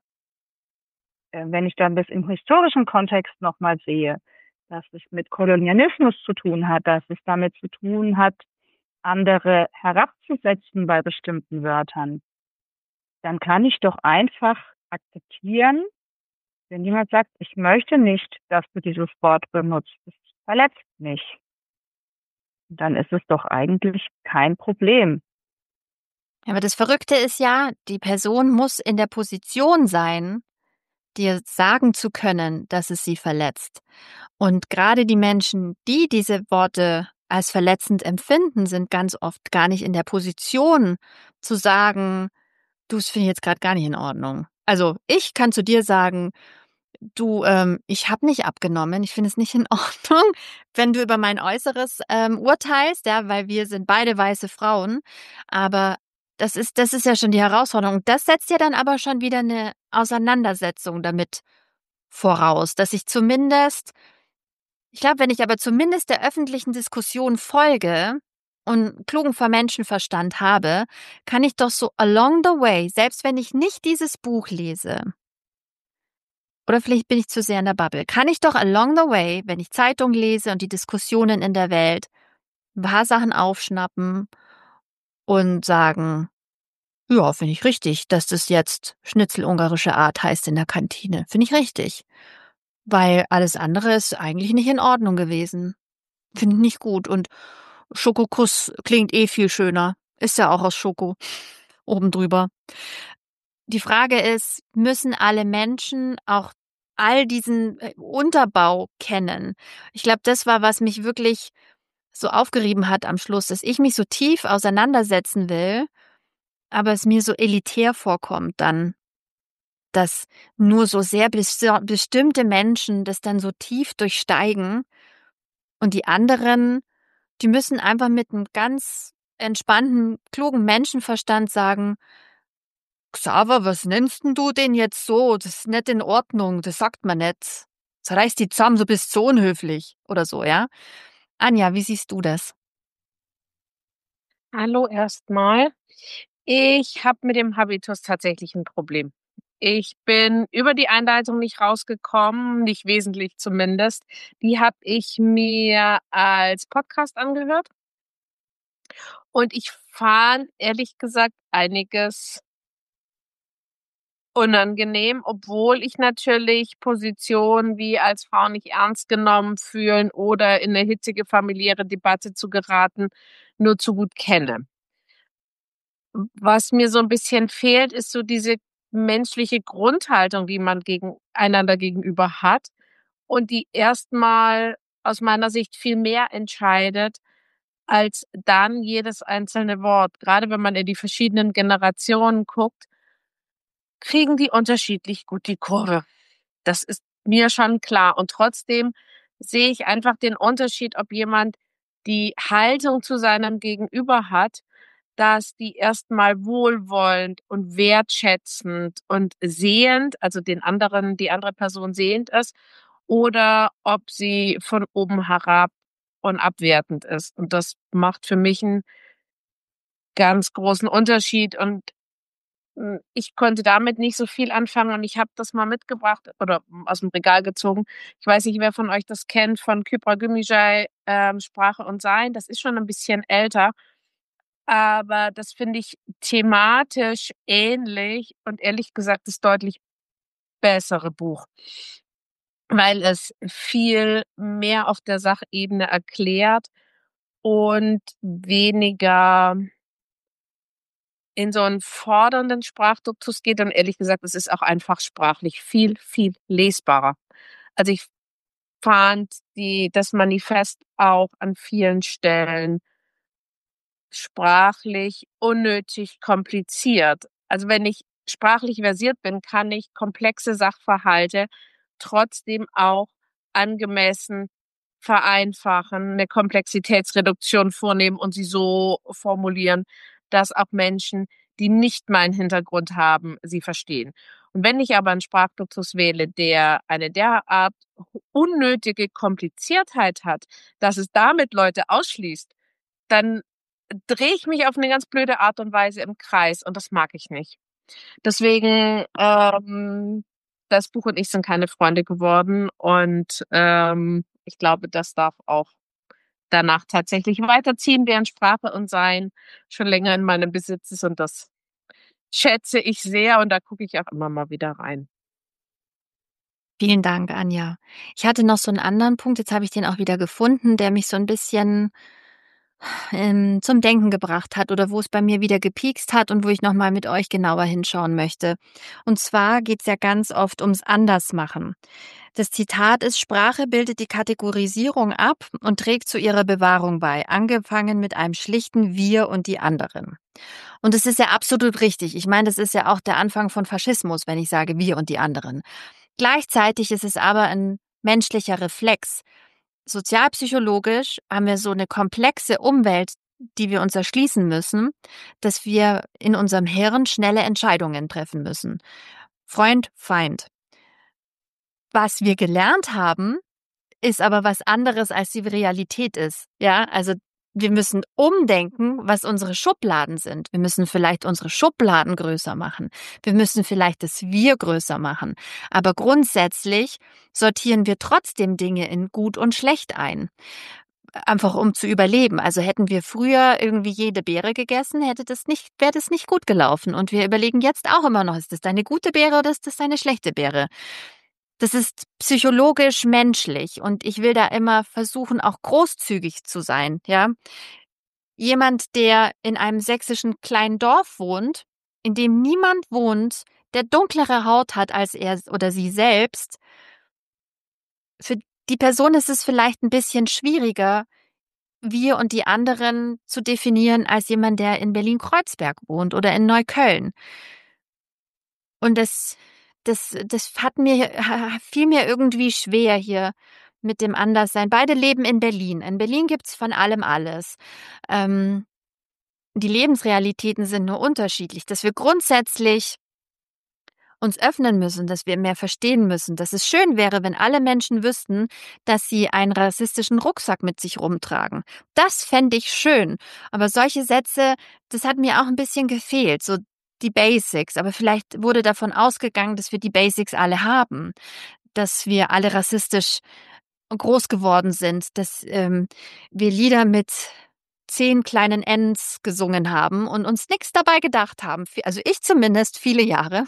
wenn ich dann das im historischen Kontext nochmal sehe, dass es mit Kolonialismus zu tun hat, dass es damit zu tun hat, andere herabzusetzen bei bestimmten Wörtern, dann kann ich doch einfach akzeptieren, wenn jemand sagt, ich möchte nicht, dass du dieses Wort benutzt, es verletzt mich, dann ist es doch eigentlich kein Problem. Aber das Verrückte ist ja, die Person muss in der Position sein, dir sagen zu können, dass es sie verletzt. Und gerade die Menschen, die diese Worte als verletzend empfinden, sind ganz oft gar nicht in der Position zu sagen, du, das finde ich jetzt gerade gar nicht in Ordnung. Also ich kann zu dir sagen, du, ich habe nicht abgenommen, ich finde es nicht in Ordnung, wenn du über mein Äußeres urteilst, ja, weil wir sind beide weiße Frauen. Aber das ist ja schon die Herausforderung. Und das setzt ja dann aber schon wieder eine Auseinandersetzung damit voraus, dass ich zumindest, ich glaube, wenn ich aber zumindest der öffentlichen Diskussion folge und klugen Menschenverstand habe, kann ich doch so along the way, selbst wenn ich nicht dieses Buch lese, oder vielleicht bin ich zu sehr in der Bubble, kann ich doch along the way, wenn ich Zeitung lese und die Diskussionen in der Welt, ein paar Sachen aufschnappen und sagen, ja, finde ich richtig, dass das jetzt Schnitzel ungarische Art heißt in der Kantine. Finde ich richtig. Weil alles andere ist eigentlich nicht in Ordnung gewesen. Finde ich nicht gut. Und Schokokuss klingt eh viel schöner. Ist ja auch aus Schoko oben drüber. Die Frage ist, müssen alle Menschen auch all diesen Unterbau kennen? Ich glaube, das war, was mich wirklich so aufgerieben hat am Schluss, dass ich mich so tief auseinandersetzen will, aber es mir so elitär vorkommt dann, dass nur so sehr bestimmte Menschen das dann so tief durchsteigen und die anderen, die müssen einfach mit einem ganz entspannten, klugen Menschenverstand sagen, Xaver, was nennst denn du den jetzt so? Das ist nicht in Ordnung, das sagt man nicht. Das reißt die zusammen, du bist so unhöflich oder so, ja? Anja, wie siehst du das? Hallo erstmal. Ich habe mit dem Habitus tatsächlich ein Problem. Ich bin über die Einleitung nicht rausgekommen, nicht wesentlich zumindest. Die habe ich mir als Podcast angehört und ich fand ehrlich gesagt einiges unangenehm, obwohl ich natürlich Positionen wie als Frau nicht ernst genommen fühlen oder in eine hitzige familiäre Debatte zu geraten nur zu gut kenne. Was mir so ein bisschen fehlt, ist so diese menschliche Grundhaltung, die man einander gegenüber hat und die erstmal aus meiner Sicht viel mehr entscheidet als dann jedes einzelne Wort. Gerade wenn man in die verschiedenen Generationen guckt, kriegen die unterschiedlich gut die Kurve. Das ist mir schon klar. Und trotzdem sehe ich einfach den Unterschied, ob jemand die Haltung zu seinem Gegenüber hat, dass die erstmal wohlwollend und wertschätzend und sehend, also die andere Person sehend ist, oder ob sie von oben herab und abwertend ist. Und das macht für mich einen ganz großen Unterschied. Und ich konnte damit nicht so viel anfangen und ich habe das mal mitgebracht oder aus dem Regal gezogen. Ich weiß nicht, wer von euch das kennt, von Kypra Gümüşay, Sprache und Sein. Das ist schon ein bisschen älter, aber das finde ich thematisch ähnlich und ehrlich gesagt das deutlich bessere Buch, weil es viel mehr auf der Sachebene erklärt und weniger in so einen fordernden Sprachduktus geht. Und ehrlich gesagt, es ist auch einfach sprachlich viel, viel lesbarer. Also ich fand das Manifest auch an vielen Stellen sprachlich unnötig kompliziert. Also wenn ich sprachlich versiert bin, kann ich komplexe Sachverhalte trotzdem auch angemessen vereinfachen, eine Komplexitätsreduktion vornehmen und sie so formulieren, dass auch Menschen, die nicht meinen Hintergrund haben, sie verstehen. Und wenn ich aber einen Sprachduktus wähle, der eine derart unnötige Kompliziertheit hat, dass es damit Leute ausschließt, dann drehe ich mich auf eine ganz blöde Art und Weise im Kreis und das mag ich nicht. Deswegen, das Buch und ich sind keine Freunde geworden und ich glaube, das darf auch danach tatsächlich weiterziehen, während Sprache und Sein schon länger in meinem Besitz ist und das schätze ich sehr und da gucke ich auch immer mal wieder rein. Vielen Dank, Anja. Ich hatte noch so einen anderen Punkt, jetzt habe ich den auch wieder gefunden, der mich so ein bisschen zum Denken gebracht hat oder wo es bei mir wieder gepiekst hat und wo ich nochmal mit euch genauer hinschauen möchte. Und zwar geht es ja ganz oft ums Andersmachen. Das Zitat ist: Sprache bildet die Kategorisierung ab und trägt zu ihrer Bewahrung bei, angefangen mit einem schlichten Wir und die anderen. Und es ist ja absolut richtig. Ich meine, das ist ja auch der Anfang von Faschismus, wenn ich sage wir und die anderen. Gleichzeitig ist es aber ein menschlicher Reflex. Sozialpsychologisch haben wir so eine komplexe Umwelt, die wir uns erschließen müssen, dass wir in unserem Hirn schnelle Entscheidungen treffen müssen. Freund, Feind. Was wir gelernt haben, ist aber was anderes, als die Realität ist. Ja, also wir müssen umdenken, was unsere Schubladen sind. Wir müssen vielleicht unsere Schubladen größer machen. Wir müssen vielleicht das Wir größer machen. Aber grundsätzlich sortieren wir trotzdem Dinge in gut und schlecht ein. Einfach um zu überleben. Also hätten wir früher irgendwie jede Beere gegessen, wäre das nicht gut gelaufen. Und wir überlegen jetzt auch immer noch, ist das eine gute Beere oder ist das eine schlechte Beere? Das ist psychologisch menschlich und ich will da immer versuchen, auch großzügig zu sein, ja. Jemand, der in einem sächsischen kleinen Dorf wohnt, in dem niemand wohnt, der dunklere Haut hat als er oder sie selbst, für die Person ist es vielleicht ein bisschen schwieriger, wir und die anderen zu definieren als jemand, der in Berlin-Kreuzberg wohnt oder in Neukölln. Und das fiel mir irgendwie schwer hier mit dem Anderssein. Beide leben in Berlin. In Berlin gibt's von allem alles. Die Lebensrealitäten sind nur unterschiedlich, dass wir grundsätzlich uns öffnen müssen, dass wir mehr verstehen müssen, dass es schön wäre, wenn alle Menschen wüssten, dass sie einen rassistischen Rucksack mit sich rumtragen. Das fände ich schön. Aber solche Sätze, das hat mir auch ein bisschen gefehlt, so die Basics. Aber vielleicht wurde davon ausgegangen, dass wir die Basics alle haben, dass wir alle rassistisch groß geworden sind, dass wir Lieder mit 10 kleinen Ns gesungen haben und uns nichts dabei gedacht haben. Also ich zumindest viele Jahre.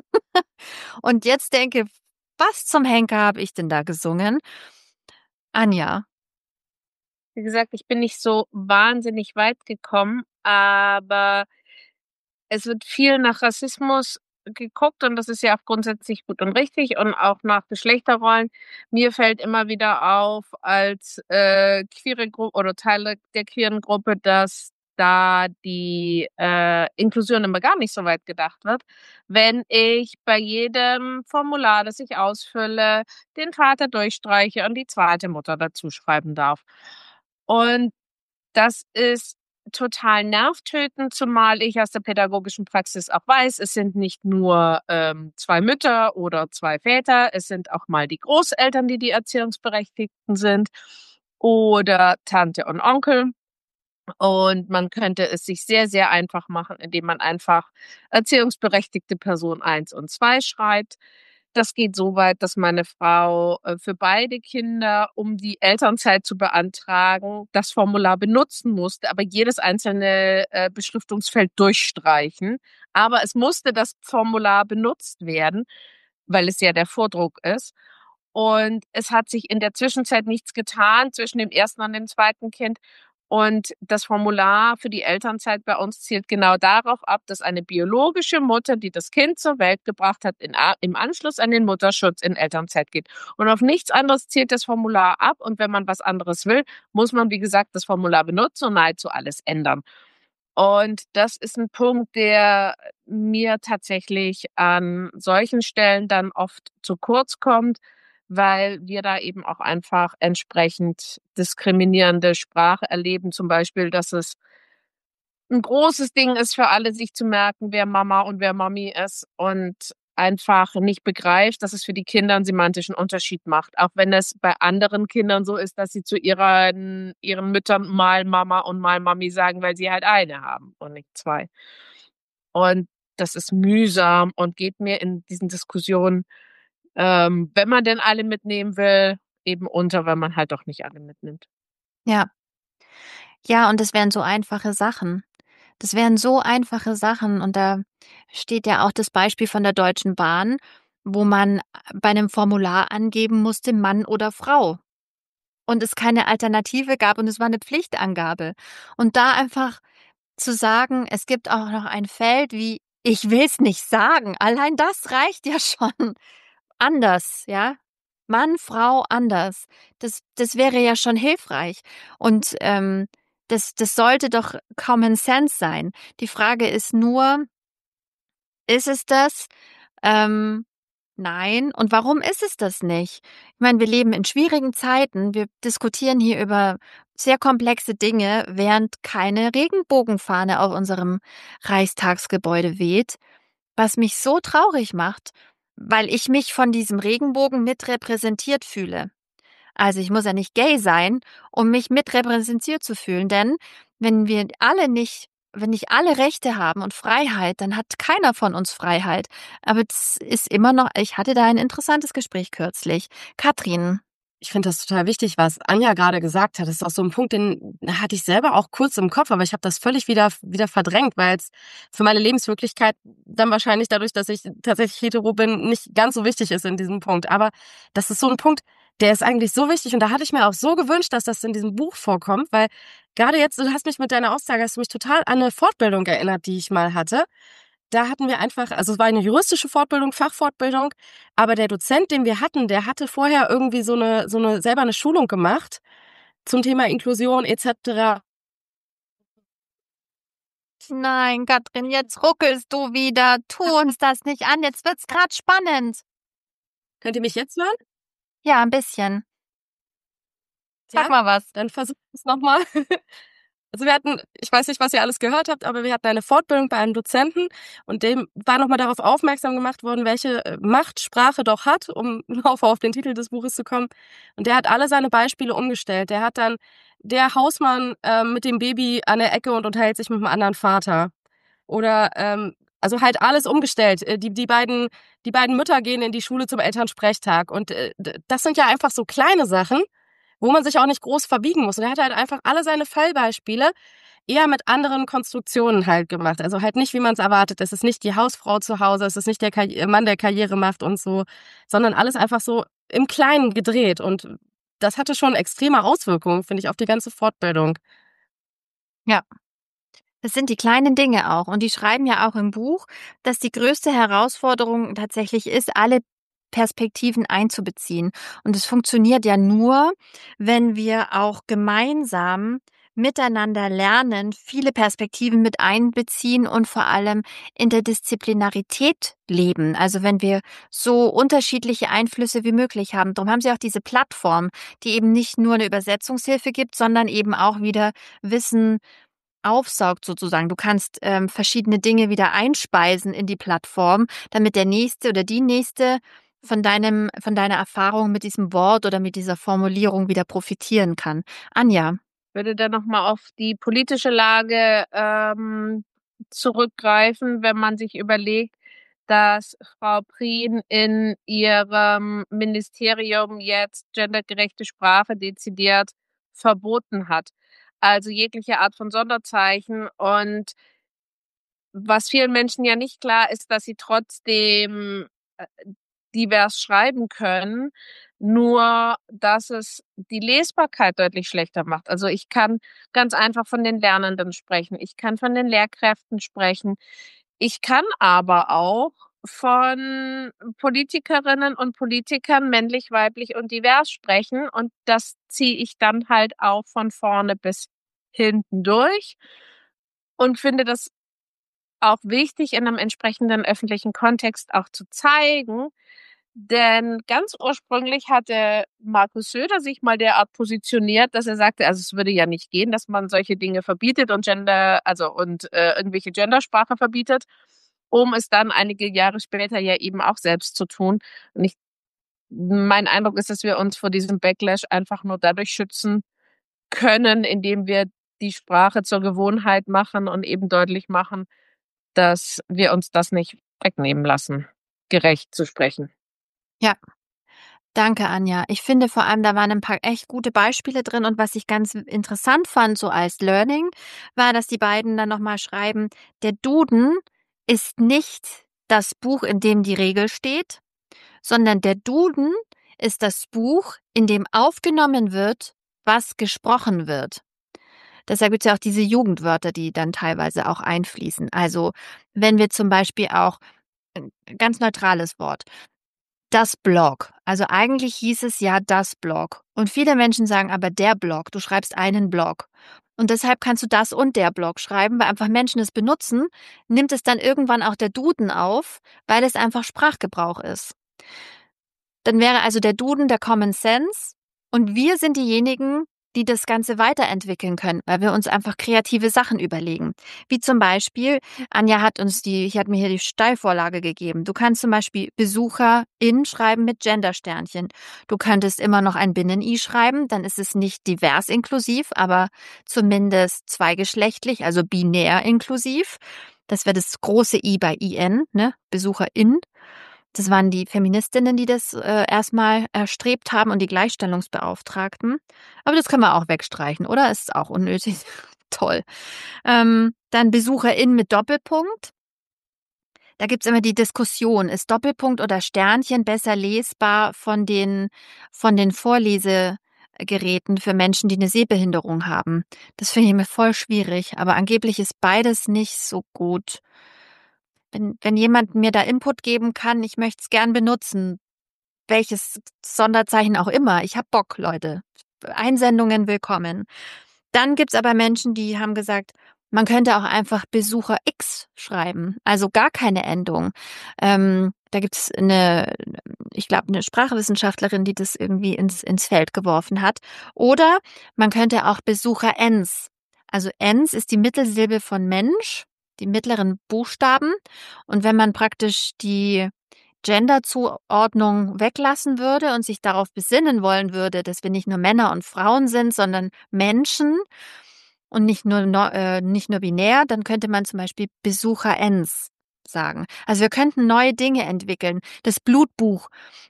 Und jetzt denke, was zum Henker habe ich denn da gesungen? Anja. Wie gesagt, ich bin nicht so wahnsinnig weit gekommen, aber es wird viel nach Rassismus geguckt und das ist ja auch grundsätzlich gut und richtig und auch nach Geschlechterrollen. Mir fällt immer wieder auf als queere Gruppe oder Teile der queeren Gruppe, dass da die Inklusion immer gar nicht so weit gedacht wird. Wenn ich bei jedem Formular, das ich ausfülle, den Vater durchstreiche und die zweite Mutter dazu schreiben darf. Und das ist total nervtötend, zumal ich aus der pädagogischen Praxis auch weiß, es sind nicht nur 2 Mütter oder 2 Väter, es sind auch mal die Großeltern, die Erziehungsberechtigten sind oder Tante und Onkel. Und man könnte es sich sehr, sehr einfach machen, indem man einfach erziehungsberechtigte Person 1 und 2 schreibt. Das geht so weit, dass meine Frau für beide Kinder, um die Elternzeit zu beantragen, das Formular benutzen musste, aber jedes einzelne Beschriftungsfeld durchstreichen. Aber es musste das Formular benutzt werden, weil es ja der Vordruck ist. Und es hat sich in der Zwischenzeit nichts getan zwischen dem ersten und dem zweiten Kind. Und das Formular für die Elternzeit bei uns zielt genau darauf ab, dass eine biologische Mutter, die das Kind zur Welt gebracht hat, im Anschluss an den Mutterschutz in Elternzeit geht. Und auf nichts anderes zielt das Formular ab. Und wenn man was anderes will, muss man, wie gesagt, das Formular benutzen und nahezu alles ändern. Und das ist ein Punkt, der mir tatsächlich an solchen Stellen dann oft zu kurz kommt, weil wir da eben auch einfach entsprechend diskriminierende Sprache erleben. Zum Beispiel, dass es ein großes Ding ist für alle, sich zu merken, wer Mama und wer Mami ist und einfach nicht begreift, dass es für die Kinder einen semantischen Unterschied macht. Auch wenn es bei anderen Kindern so ist, dass sie zu ihren Müttern mal Mama und mal Mami sagen, weil sie halt eine haben und nicht zwei. Und das ist mühsam und geht mir in diesen Diskussionen, wenn man denn alle mitnehmen will, eben unter, weil man halt doch nicht alle mitnimmt. Ja. Ja, und das wären so einfache Sachen. Das wären so einfache Sachen und da steht ja auch das Beispiel von der Deutschen Bahn, wo man bei 'nem Formular angeben musste, Mann oder Frau und es keine Alternative gab und es war 'ne Pflichtangabe. Und da einfach zu sagen, es gibt auch noch ein Feld wie „Ich will's nicht sagen“, allein das reicht ja schon. Anders, ja? Mann, Frau, anders. Das wäre ja schon hilfreich. Und, das sollte doch Common Sense sein. Die Frage ist nur, ist es das? Ähm, nein. Und warum ist es das nicht? Ich meine, wir leben in schwierigen Zeiten. Wir diskutieren hier über sehr komplexe Dinge, während keine Regenbogenfahne auf unserem Reichstagsgebäude weht, was mich so traurig macht, weil ich mich von diesem Regenbogen mit repräsentiert fühle. Also, ich muss ja nicht gay sein, um mich mit repräsentiert zu fühlen, denn wenn wir alle nicht wenn nicht alle Rechte haben und Freiheit, dann hat keiner von uns Freiheit. Aber das ist immer noch ich hatte da ein interessantes Gespräch kürzlich. Katrin. Ich finde das total wichtig, was Anja gerade gesagt hat. Das ist auch so ein Punkt, den hatte ich selber auch kurz im Kopf, aber ich habe das völlig wieder verdrängt, weil es für meine Lebenswirklichkeit dann wahrscheinlich dadurch, dass ich tatsächlich hetero bin, nicht ganz so wichtig ist in diesem Punkt. Aber das ist so ein Punkt, der ist eigentlich so wichtig und da hatte ich mir auch so gewünscht, dass das in diesem Buch vorkommt, weil gerade jetzt, du hast mich mit deiner Aussage, hast du mich total an eine Fortbildung erinnert, die ich mal hatte. Da hatten wir einfach, also es war eine juristische Fortbildung, Fachfortbildung, aber der Dozent, den wir hatten, der hatte vorher irgendwie so eine selber eine Schulung gemacht zum Thema Inklusion etc. Nein, Katrin, jetzt ruckelst du wieder. Tu uns das nicht an, jetzt wird's grad spannend. Könnt ihr mich jetzt hören? Ja, 'n bisschen. Sag Ja? mal was. Dann versuche ich's noch mal. Also wir hatten, ich weiß nicht, was ihr alles gehört habt, aber wir hatten eine Fortbildung bei einem Dozenten und dem war nochmal darauf aufmerksam gemacht worden, welche Macht Sprache doch hat, um auf den Titel des Buches zu kommen. Und der hat alle seine Beispiele umgestellt. Der hat dann der Hausmann mit dem Baby an der Ecke und unterhält sich mit einem anderen Vater. Oder also halt alles umgestellt. Die beiden Mütter gehen in die Schule zum Elternsprechtag. Und das sind ja einfach so kleine Sachen, wo man sich auch nicht groß verbiegen muss. Und er hat halt einfach alle seine Fallbeispiele eher mit anderen Konstruktionen halt gemacht. Also halt nicht, wie man es erwartet. Es ist nicht die Hausfrau zu Hause, es ist nicht der Mann, der Karriere macht und so, sondern alles einfach so im Kleinen gedreht. Und das hatte schon extreme Auswirkungen, finde ich, auf die ganze Fortbildung. Ja. Das sind die kleinen Dinge auch. Und die schreiben ja auch im Buch, dass die größte Herausforderung tatsächlich ist, alle Perspektiven einzubeziehen. Und es funktioniert ja nur, wenn wir auch gemeinsam miteinander lernen, viele Perspektiven mit einbeziehen und vor allem Interdisziplinarität leben. Also wenn wir so unterschiedliche Einflüsse wie möglich haben. Darum haben sie auch diese Plattform, die eben nicht nur eine Übersetzungshilfe gibt, sondern eben auch wieder Wissen aufsaugt sozusagen. Du kannst, verschiedene Dinge wieder einspeisen in die Plattform, damit der Nächste oder die Nächste von deiner Erfahrung mit diesem Wort oder mit dieser Formulierung wieder profitieren kann. Anja. Würde dann noch mal auf die politische Lage, zurückgreifen, wenn man sich überlegt, dass Frau Prien in ihrem Ministerium jetzt gendergerechte Sprache dezidiert verboten hat. Also jegliche Art von Sonderzeichen. Und was vielen Menschen ja nicht klar ist, dass sie trotzdem, divers schreiben können, nur dass es die Lesbarkeit deutlich schlechter macht. Also, ich kann ganz einfach von den Lernenden sprechen. Ich kann von den Lehrkräften sprechen. Ich kann aber auch von Politikerinnen und Politikern, männlich, weiblich und divers sprechen und das ziehe ich dann halt auch von vorne bis hinten durch. und finde das auch wichtig, in einem entsprechenden öffentlichen Kontext auch zu zeigen. Denn ganz ursprünglich hatte Markus Söder sich mal derart positioniert, dass er sagte, also es würde ja nicht gehen, dass man solche Dinge verbietet und irgendwelche Gendersprache verbietet, um es dann einige Jahre später ja eben auch selbst zu tun. Und mein Eindruck ist, dass wir uns vor diesem Backlash einfach nur dadurch schützen können, indem wir die Sprache zur Gewohnheit machen und eben deutlich machen, dass wir uns das nicht wegnehmen lassen, gerecht zu sprechen. Ja, danke, Anja. Ich finde vor allem, da waren ein paar echt gute Beispiele drin und was ich ganz interessant fand, so als Learning, war, dass die beiden dann nochmal schreiben, der Duden ist nicht das Buch, in dem die Regel steht, sondern der Duden ist das Buch, in dem aufgenommen wird, was gesprochen wird. Deshalb gibt es ja auch diese Jugendwörter, die dann teilweise auch einfließen. Also wenn wir zum Beispiel auch ein ganz neutrales Wort, das Blog. Also eigentlich hieß es ja das Blog. Und viele Menschen sagen aber der Blog. Du schreibst einen Blog. Und deshalb kannst du das und der Blog schreiben, weil einfach Menschen es benutzen, nimmt es dann irgendwann auch der Duden auf, weil es einfach Sprachgebrauch ist. Dann wäre also der Duden der Common Sense und wir sind diejenigen, die das Ganze weiterentwickeln können, weil wir uns einfach kreative Sachen überlegen. Wie zum Beispiel, Anja hat mir hier die Steilvorlage gegeben. Du kannst zum Beispiel BesucherIn schreiben mit Gendersternchen. Du könntest immer noch ein Binnen-I schreiben, dann ist es nicht divers inklusiv, aber zumindest zweigeschlechtlich, also binär inklusiv. Das wäre das große I bei IN, ne? BesucherIn. Das waren die Feministinnen, die das erstmal erstrebt haben und die Gleichstellungsbeauftragten. Aber das können wir auch wegstreichen, oder? Ist auch unnötig. Toll. Dann BesucherIn mit Doppelpunkt. Da gibt's immer die Diskussion, ist Doppelpunkt oder Sternchen besser lesbar von den Vorlesegeräten für Menschen, die eine Sehbehinderung haben. Das finde ich mir voll schwierig, aber angeblich ist beides nicht so gut. Wenn jemand mir da Input geben kann, ich möchte es gern benutzen. Welches Sonderzeichen auch immer. Ich habe Bock, Leute. Einsendungen willkommen. Dann gibt's aber Menschen, die haben gesagt, man könnte auch einfach Besucher X schreiben. Also gar keine Endung. Da gibt's eine Sprachwissenschaftlerin, die das irgendwie ins Feld geworfen hat. Oder man könnte auch Besucher Ens. Also Ens ist die Mittelsilbe von Mensch, die mittleren Buchstaben. Und wenn man praktisch die Genderzuordnung weglassen würde und sich darauf besinnen wollen würde, dass wir nicht nur Männer und Frauen sind, sondern Menschen und nicht nur binär, dann könnte man zum Beispiel BesucherIns sagen. Also wir könnten neue Dinge entwickeln. Das Blutbuch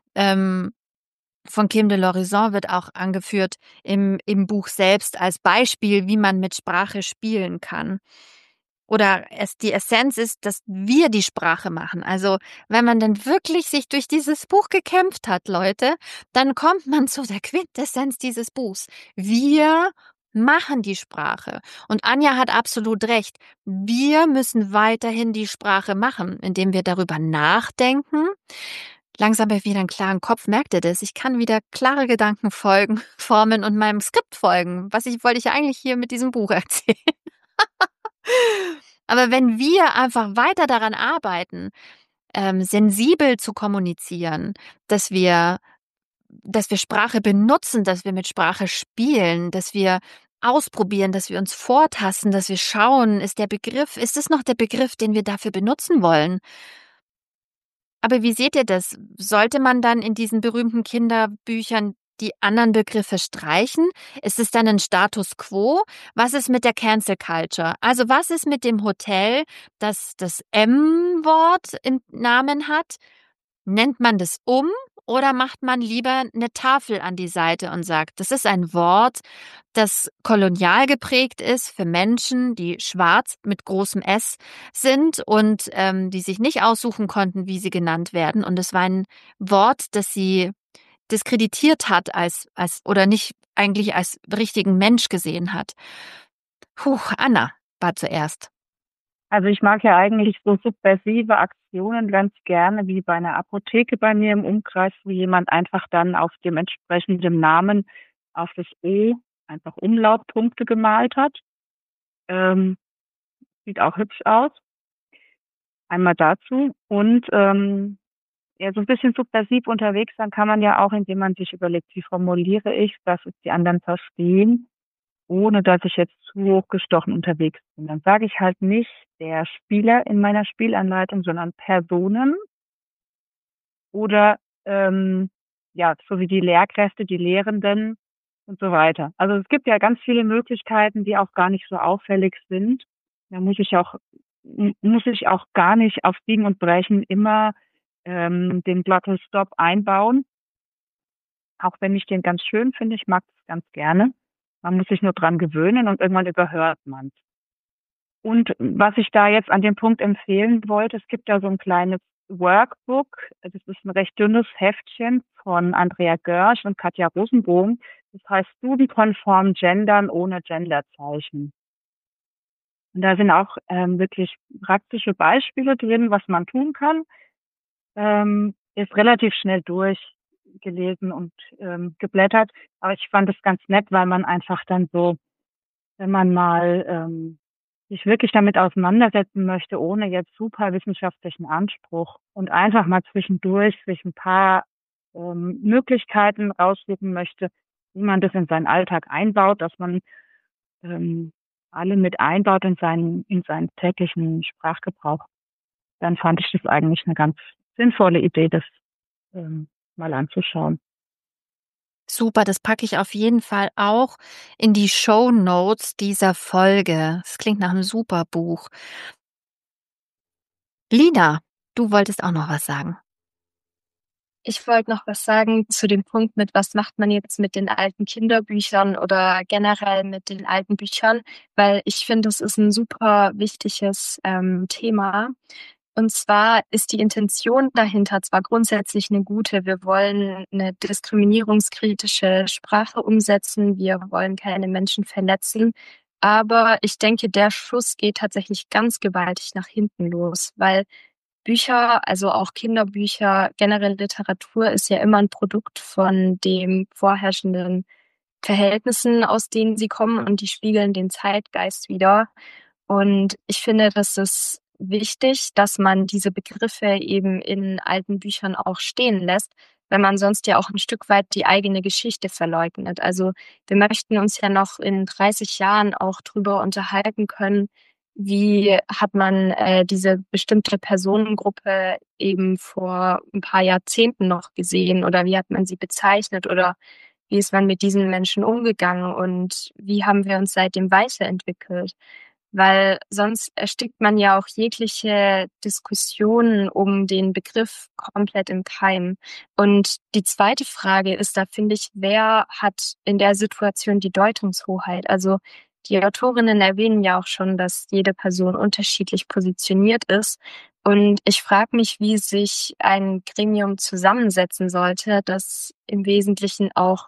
von Kim de l'Horizon wird auch angeführt im Buch selbst als Beispiel, wie man mit Sprache spielen kann. Oder die Essenz ist, dass wir die Sprache machen. Also wenn man dann wirklich sich durch dieses Buch gekämpft hat, Leute, dann kommt man zu der Quintessenz dieses Buchs. Wir machen die Sprache. Und Anja hat absolut recht. Wir müssen weiterhin die Sprache machen, indem wir darüber nachdenken. Langsam habe ich wieder einen klaren Kopf, merkt ihr das? Ich kann wieder klare Gedanken formen und meinem Skript folgen. Wollte ich eigentlich hier mit diesem Buch erzählen. Aber wenn wir einfach weiter daran arbeiten, sensibel zu kommunizieren, dass wir Sprache benutzen, dass wir mit Sprache spielen, dass wir ausprobieren, dass wir uns vortasten, dass wir schauen, ist es noch der Begriff, den wir dafür benutzen wollen? Aber wie seht ihr das? Sollte man dann in diesen berühmten Kinderbüchern die anderen Begriffe streichen? Ist es dann ein Status quo? Was ist mit der Cancel Culture? Also was ist mit dem Hotel, das das M-Wort im Namen hat? Nennt man das um oder macht man lieber eine Tafel an die Seite und sagt, das ist ein Wort, das kolonial geprägt ist für Menschen, die schwarz mit großem S sind und die sich nicht aussuchen konnten, wie sie genannt werden. Und es war ein Wort, das sie diskreditiert hat oder nicht eigentlich als richtigen Mensch gesehen hat. Anna war zuerst. Also ich mag ja eigentlich so subversive Aktionen ganz gerne, wie bei einer Apotheke bei mir im Umkreis, wo jemand einfach dann auf dem entsprechenden Namen auf das O einfach Umlautpunkte gemalt hat. Sieht auch hübsch aus. Einmal dazu. Und ja, so ein bisschen subversiv unterwegs sein kann man ja auch, indem man sich überlegt, wie formuliere ich, dass es die anderen verstehen, ohne dass ich jetzt zu hochgestochen unterwegs bin. Dann sage ich halt nicht der Spieler in meiner Spielanleitung, sondern Personen oder ja, so wie die Lehrkräfte, die Lehrenden und so weiter. Also es gibt ja ganz viele Möglichkeiten, die auch gar nicht so auffällig sind. Da muss ich auch gar nicht auf Biegen und Brechen immer den Glottal Stop einbauen, auch wenn ich den ganz schön finde. Ich mag es ganz gerne. Man muss sich nur dran gewöhnen und irgendwann überhört man es. Und was ich da jetzt an dem Punkt empfehlen wollte, es gibt da so ein kleines Workbook. Das ist ein recht dünnes Heftchen von Andrea Görsch und Katja Rosenbohm. Das heißt studienkonform Gendern ohne Genderzeichen. Und da sind auch wirklich praktische Beispiele drin, was man tun kann. Ist relativ schnell durchgelesen und geblättert. Aber ich fand es ganz nett, weil man einfach dann so, wenn man mal sich wirklich damit auseinandersetzen möchte, ohne jetzt super wissenschaftlichen Anspruch und einfach mal zwischendurch sich ein paar Möglichkeiten raussuchen möchte, wie man das in seinen Alltag einbaut, dass man alle mit einbaut in seinen täglichen Sprachgebrauch, dann fand ich das eigentlich eine ganz sinnvolle Idee, das mal anzuschauen. Super, das packe ich auf jeden Fall auch in die Shownotes dieser Folge. Das klingt nach einem super Buch. Lina, du wolltest auch noch was sagen. Ich wollte noch was sagen zu dem Punkt mit, was macht man jetzt mit den alten Kinderbüchern oder generell mit den alten Büchern, weil ich finde, es ist ein super wichtiges Thema. Und zwar ist die Intention dahinter zwar grundsätzlich eine gute. Wir wollen eine diskriminierungskritische Sprache umsetzen. Wir wollen keine Menschen verletzen. Aber ich denke, der Schuss geht tatsächlich ganz gewaltig nach hinten los, weil Bücher, also auch Kinderbücher, generell Literatur ist ja immer ein Produkt von den vorherrschenden Verhältnissen, aus denen sie kommen, und die spiegeln den Zeitgeist wider. Und ich finde, das ist wichtig, dass man diese Begriffe eben in alten Büchern auch stehen lässt, weil man sonst ja auch ein Stück weit die eigene Geschichte verleugnet. Also wir möchten uns ja noch in 30 Jahren auch drüber unterhalten können, wie hat man diese bestimmte Personengruppe eben vor ein paar Jahrzehnten noch gesehen oder wie hat man sie bezeichnet oder wie ist man mit diesen Menschen umgegangen und wie haben wir uns seitdem weiterentwickelt? Weil sonst erstickt man ja auch jegliche Diskussionen um den Begriff komplett im Keim. Und die zweite Frage ist da, finde ich, wer hat in der Situation die Deutungshoheit? Also die Autorinnen erwähnen ja auch schon, dass jede Person unterschiedlich positioniert ist. Und ich frage mich, wie sich ein Gremium zusammensetzen sollte, das im Wesentlichen auch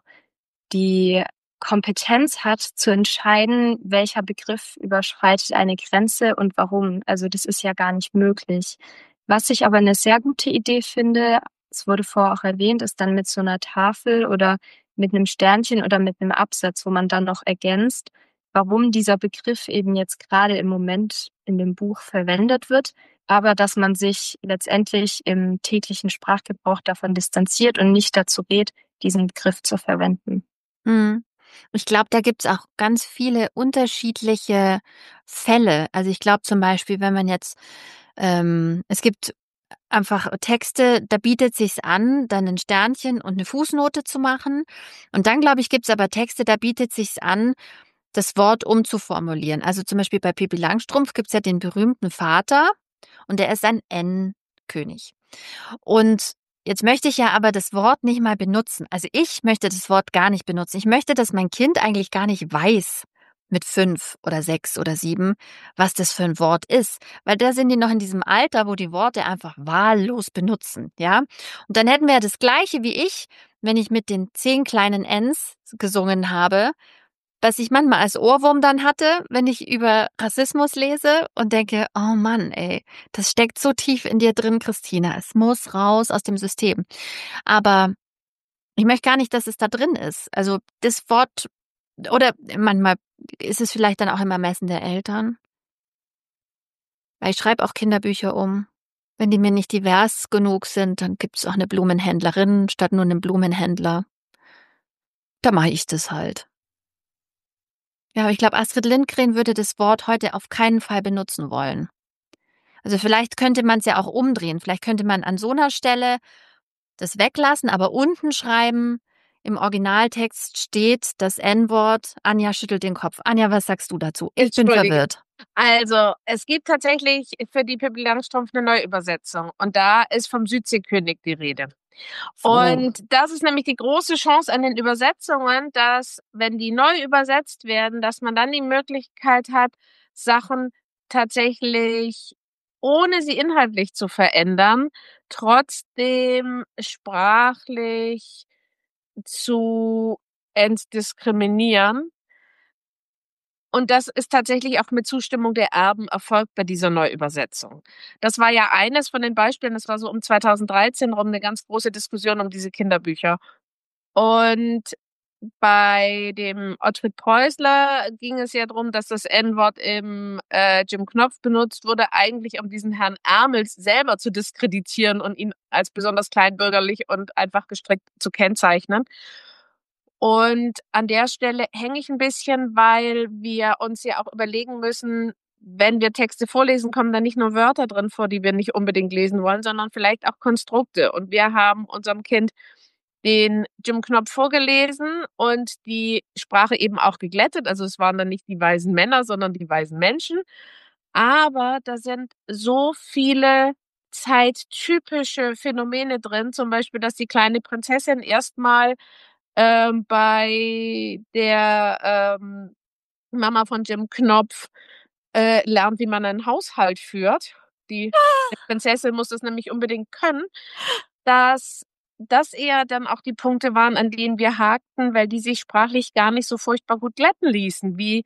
die Kompetenz hat, zu entscheiden, welcher Begriff überschreitet eine Grenze und warum. Also das ist ja gar nicht möglich. Was ich aber eine sehr gute Idee finde, es wurde vorher auch erwähnt, ist dann mit so einer Tafel oder mit einem Sternchen oder mit einem Absatz, wo man dann noch ergänzt, warum dieser Begriff eben jetzt gerade im Moment in dem Buch verwendet wird, aber dass man sich letztendlich im täglichen Sprachgebrauch davon distanziert und nicht dazu rät, diesen Begriff zu verwenden. Ich glaube, da gibt's auch ganz viele unterschiedliche Fälle. Also ich glaube zum Beispiel, wenn man jetzt, es gibt einfach Texte, da bietet sich's an, dann ein Sternchen und eine Fußnote zu machen. Und dann, glaube ich, gibt's aber Texte, da bietet sich's an, das Wort umzuformulieren. Also zum Beispiel bei Pippi Langstrumpf gibt's ja den berühmten Vater und der ist ein N-König. Und jetzt möchte ich ja aber das Wort nicht mal benutzen. Also ich möchte das Wort gar nicht benutzen. Ich möchte, dass mein Kind eigentlich gar nicht weiß mit 5 oder 6 oder 7, was das für ein Wort ist. Weil da sind die noch in diesem Alter, wo die Worte einfach wahllos benutzen, ja. Und dann hätten wir ja das Gleiche wie ich, wenn ich mit den 10 kleinen Ns gesungen habe, was ich manchmal als Ohrwurm dann hatte, wenn ich über Rassismus lese und denke, oh Mann, ey, das steckt so tief in dir drin, Christina. Es muss raus aus dem System. Aber ich möchte gar nicht, dass es da drin ist. Also das Wort, oder manchmal ist es vielleicht dann auch im Ermessen der Eltern. Weil ich schreibe auch Kinderbücher um. Wenn die mir nicht divers genug sind, dann gibt es auch eine Blumenhändlerin statt nur einen Blumenhändler. Da mache ich das halt. Ja, aber ich glaube, Astrid Lindgren würde das Wort heute auf keinen Fall benutzen wollen. Also vielleicht könnte man es ja auch umdrehen. Vielleicht könnte man an so einer Stelle das weglassen, aber unten schreiben, im Originaltext steht das N-Wort. Anja schüttelt den Kopf. Anja, was sagst du dazu? Ich bin Entschuldige. verwirrt. Also, es gibt tatsächlich für die Pippi Langstrumpf eine Neuübersetzung. Und da ist vom Südseekönig die Rede. Und das ist nämlich die große Chance an den Übersetzungen, dass, wenn die neu übersetzt werden, dass man dann die Möglichkeit hat, Sachen tatsächlich, ohne sie inhaltlich zu verändern, trotzdem sprachlich zu entdiskriminieren. Und das ist tatsächlich auch mit Zustimmung der Erben erfolgt bei dieser Neuübersetzung. Das war ja eines von den Beispielen, das war so um 2013 rum eine ganz große Diskussion um diese Kinderbücher. Und bei dem Ottfried Preußler ging es ja darum, dass das N-Wort im Jim Knopf benutzt wurde, eigentlich um diesen Herrn Ärmels selber zu diskreditieren und ihn als besonders kleinbürgerlich und einfach gestrickt zu kennzeichnen. Und an der Stelle hänge ich ein bisschen, weil wir uns ja auch überlegen müssen, wenn wir Texte vorlesen, kommen da nicht nur Wörter drin vor, die wir nicht unbedingt lesen wollen, sondern vielleicht auch Konstrukte. Und wir haben unserem Kind den Jim Knopf vorgelesen und die Sprache eben auch geglättet. Also es waren dann nicht die weisen Männer, sondern die weisen Menschen. Aber da sind so viele zeittypische Phänomene drin, zum Beispiel, dass die kleine Prinzessin erstmal bei der Mama von Jim Knopf lernt, wie man einen Haushalt führt. Die Prinzessin muss das nämlich unbedingt können, dass das eher dann auch die Punkte waren, an denen wir hakten, weil die sich sprachlich gar nicht so furchtbar gut glätten ließen, wie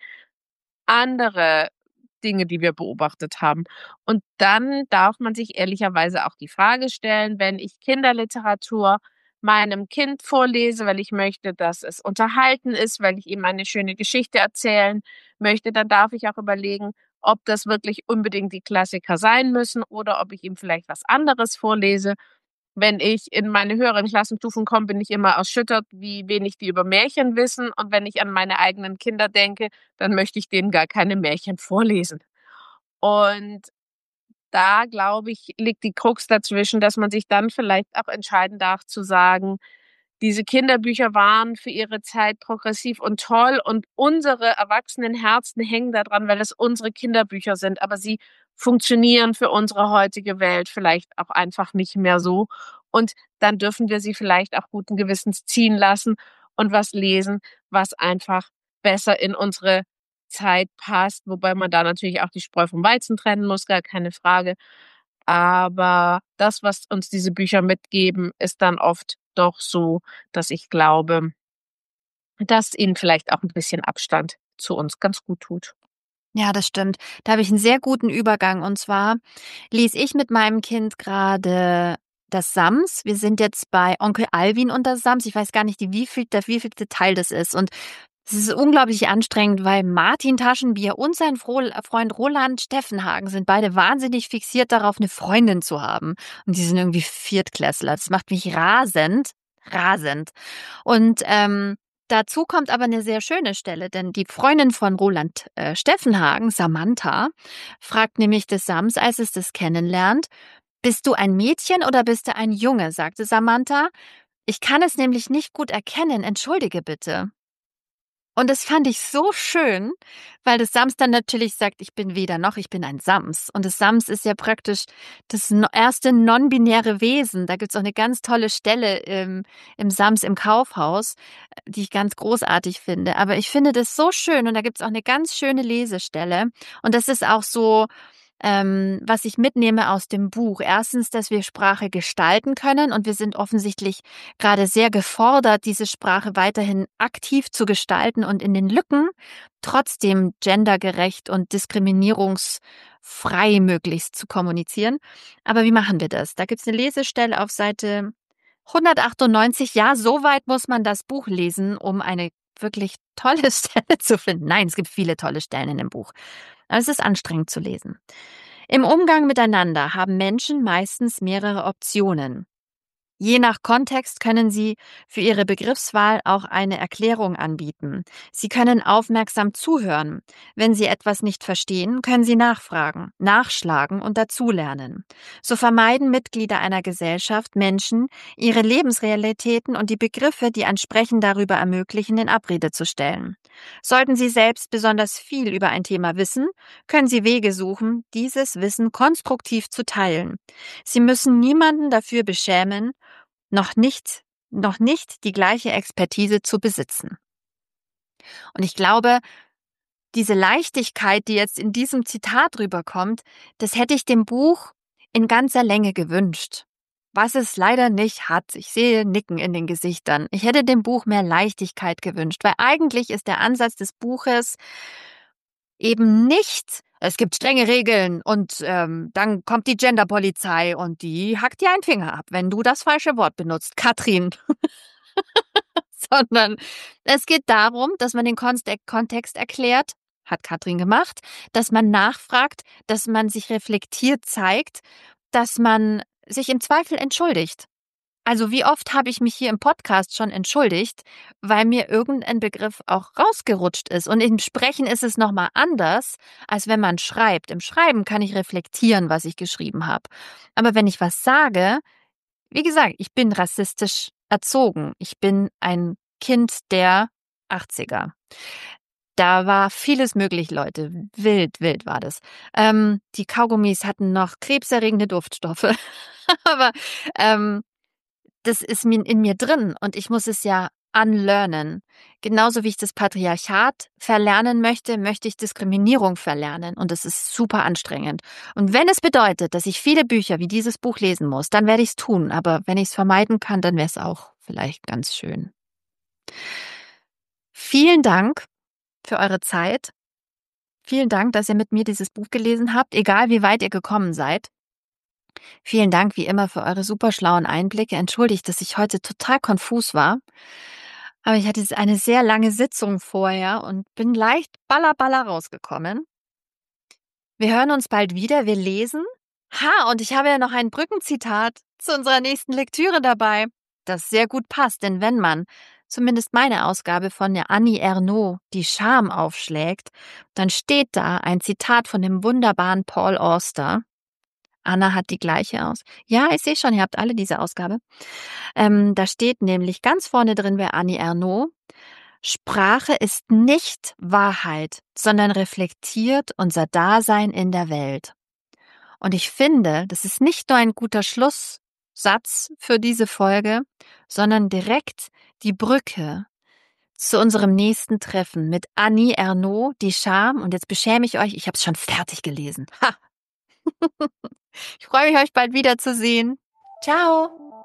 andere Dinge, die wir beobachtet haben. Und dann darf man sich ehrlicherweise auch die Frage stellen, wenn ich Kinderliteratur meinem Kind vorlese, weil ich möchte, dass es unterhalten ist, weil ich ihm eine schöne Geschichte erzählen möchte, dann darf ich auch überlegen, ob das wirklich unbedingt die Klassiker sein müssen oder ob ich ihm vielleicht was anderes vorlese. Wenn ich in meine höheren Klassenstufen komme, bin ich immer erschüttert, wie wenig die über Märchen wissen. Und wenn ich an meine eigenen Kinder denke, dann möchte ich denen gar keine Märchen vorlesen. Und da, glaube ich, liegt die Krux dazwischen, dass man sich dann vielleicht auch entscheiden darf zu sagen, diese Kinderbücher waren für ihre Zeit progressiv und toll und unsere erwachsenen Herzen hängen daran, weil es unsere Kinderbücher sind, aber sie funktionieren für unsere heutige Welt vielleicht auch einfach nicht mehr so. Und dann dürfen wir sie vielleicht auch guten Gewissens ziehen lassen und was lesen, was einfach besser in unsere Zeit passt, wobei man da natürlich auch die Spreu vom Weizen trennen muss, gar keine Frage. Aber das, was uns diese Bücher mitgeben, ist dann oft doch so, dass ich glaube, dass ihnen vielleicht auch ein bisschen Abstand zu uns ganz gut tut. Ja, das stimmt. Da habe ich einen sehr guten Übergang. Und zwar lese ich mit meinem Kind gerade das Sams. Wir sind jetzt bei Onkel Alvin und das Sams. Ich weiß gar nicht, der wievielte Teil das ist. Und es ist unglaublich anstrengend, weil Martin Taschenbier und sein Freund Roland Steffenhagen sind beide wahnsinnig fixiert darauf, eine Freundin zu haben. Und die sind irgendwie Viertklässler. Das macht mich rasend. Rasend. Und dazu kommt aber eine sehr schöne Stelle, denn die Freundin von Roland Steffenhagen, Samantha, fragt nämlich des Sams, als es das kennenlernt, bist du ein Mädchen oder bist du ein Junge, sagte Samantha. Ich kann es nämlich nicht gut erkennen, entschuldige bitte. Und das fand ich so schön, weil das Sams dann natürlich sagt, ich bin weder noch, ich bin ein Sams. Und das Sams ist ja praktisch das erste non-binäre Wesen. Da gibt's auch eine ganz tolle Stelle im Sams im Kaufhaus, die ich ganz großartig finde. Aber ich finde das so schön und da gibt's auch eine ganz schöne Lesestelle. Und das ist auch so, was ich mitnehme aus dem Buch. Erstens, dass wir Sprache gestalten können und wir sind offensichtlich gerade sehr gefordert, diese Sprache weiterhin aktiv zu gestalten und in den Lücken trotzdem gendergerecht und diskriminierungsfrei möglichst zu kommunizieren. Aber wie machen wir das? Da gibt es eine Lesestelle auf Seite 198. Ja, so weit muss man das Buch lesen, um eine wirklich tolle Stelle zu finden. Nein, es gibt viele tolle Stellen in dem Buch. Aber es ist anstrengend zu lesen. Im Umgang miteinander haben Menschen meistens mehrere Optionen. Je nach Kontext können Sie für Ihre Begriffswahl auch eine Erklärung anbieten. Sie können aufmerksam zuhören. Wenn Sie etwas nicht verstehen, können Sie nachfragen, nachschlagen und dazulernen. So vermeiden Mitglieder einer Gesellschaft Menschen, ihre Lebensrealitäten und die Begriffe, die ein Sprechen darüber ermöglichen, in Abrede zu stellen. Sollten Sie selbst besonders viel über ein Thema wissen, können Sie Wege suchen, dieses Wissen konstruktiv zu teilen. Sie müssen niemanden dafür beschämen, noch nicht die gleiche Expertise zu besitzen. Und ich glaube, diese Leichtigkeit, die jetzt in diesem Zitat rüberkommt, das hätte ich dem Buch in ganzer Länge gewünscht. Was es leider nicht hat. Ich sehe Nicken in den Gesichtern. Ich hätte dem Buch mehr Leichtigkeit gewünscht, weil eigentlich ist der Ansatz des Buches eben nicht, es gibt strenge Regeln und dann kommt die Genderpolizei und die hackt dir einen Finger ab, wenn du das falsche Wort benutzt, Katrin. Sondern es geht darum, dass man den Kontext erklärt, hat Katrin gemacht, dass man nachfragt, dass man sich reflektiert zeigt, dass man sich im Zweifel entschuldigt. Also wie oft habe ich mich hier im Podcast schon entschuldigt, weil mir irgendein Begriff auch rausgerutscht ist. Und im Sprechen ist es nochmal anders, als wenn man schreibt. Im Schreiben kann ich reflektieren, was ich geschrieben habe. Aber wenn ich was sage, wie gesagt, ich bin rassistisch erzogen. Ich bin ein Kind der 80er. Da war vieles möglich, Leute. Wild war das. Die Kaugummis hatten noch krebserregende Duftstoffe. Aber das ist in mir drin und ich muss es ja unlearnen. Genauso wie ich das Patriarchat verlernen möchte, möchte ich Diskriminierung verlernen und das ist super anstrengend. Und wenn es bedeutet, dass ich viele Bücher wie dieses Buch lesen muss, dann werde ich es tun. Aber wenn ich es vermeiden kann, dann wäre es auch vielleicht ganz schön. Vielen Dank für eure Zeit. Vielen Dank, dass ihr mit mir dieses Buch gelesen habt, egal wie weit ihr gekommen seid. Vielen Dank wie immer für eure super schlauen Einblicke. Entschuldigt, dass ich heute total konfus war. Aber ich hatte eine sehr lange Sitzung vorher und bin leicht balla rausgekommen. Wir hören uns bald wieder. Wir lesen. Und ich habe ja noch ein Brückenzitat zu unserer nächsten Lektüre dabei, das sehr gut passt. Denn wenn man zumindest meine Ausgabe von der Annie Ernaux, Die Scham, aufschlägt, dann steht da ein Zitat von dem wunderbaren Paul Auster. Anna hat die gleiche aus. Ja, ich sehe schon, ihr habt alle diese Ausgabe. Da steht nämlich ganz vorne drin bei Annie Ernaux, Sprache ist nicht Wahrheit, sondern reflektiert unser Dasein in der Welt. Und ich finde, das ist nicht nur ein guter Schlusssatz für diese Folge, sondern direkt die Brücke zu unserem nächsten Treffen mit Annie Ernaux, Die Scham. Und jetzt beschäme ich euch, ich habe es schon fertig gelesen. Ha! Ich freue mich, euch bald wiederzusehen. Ciao!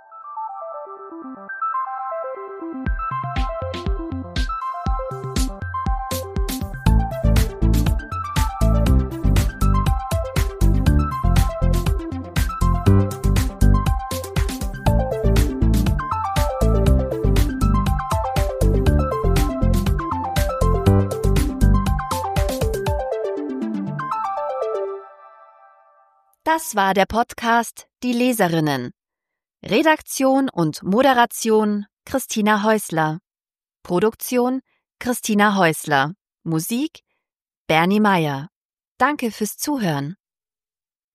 Das war der Podcast Die Leserinnen. Redaktion und Moderation Christina Häusler. Produktion Christina Häusler. Musik Bernie Meyer. Danke fürs Zuhören.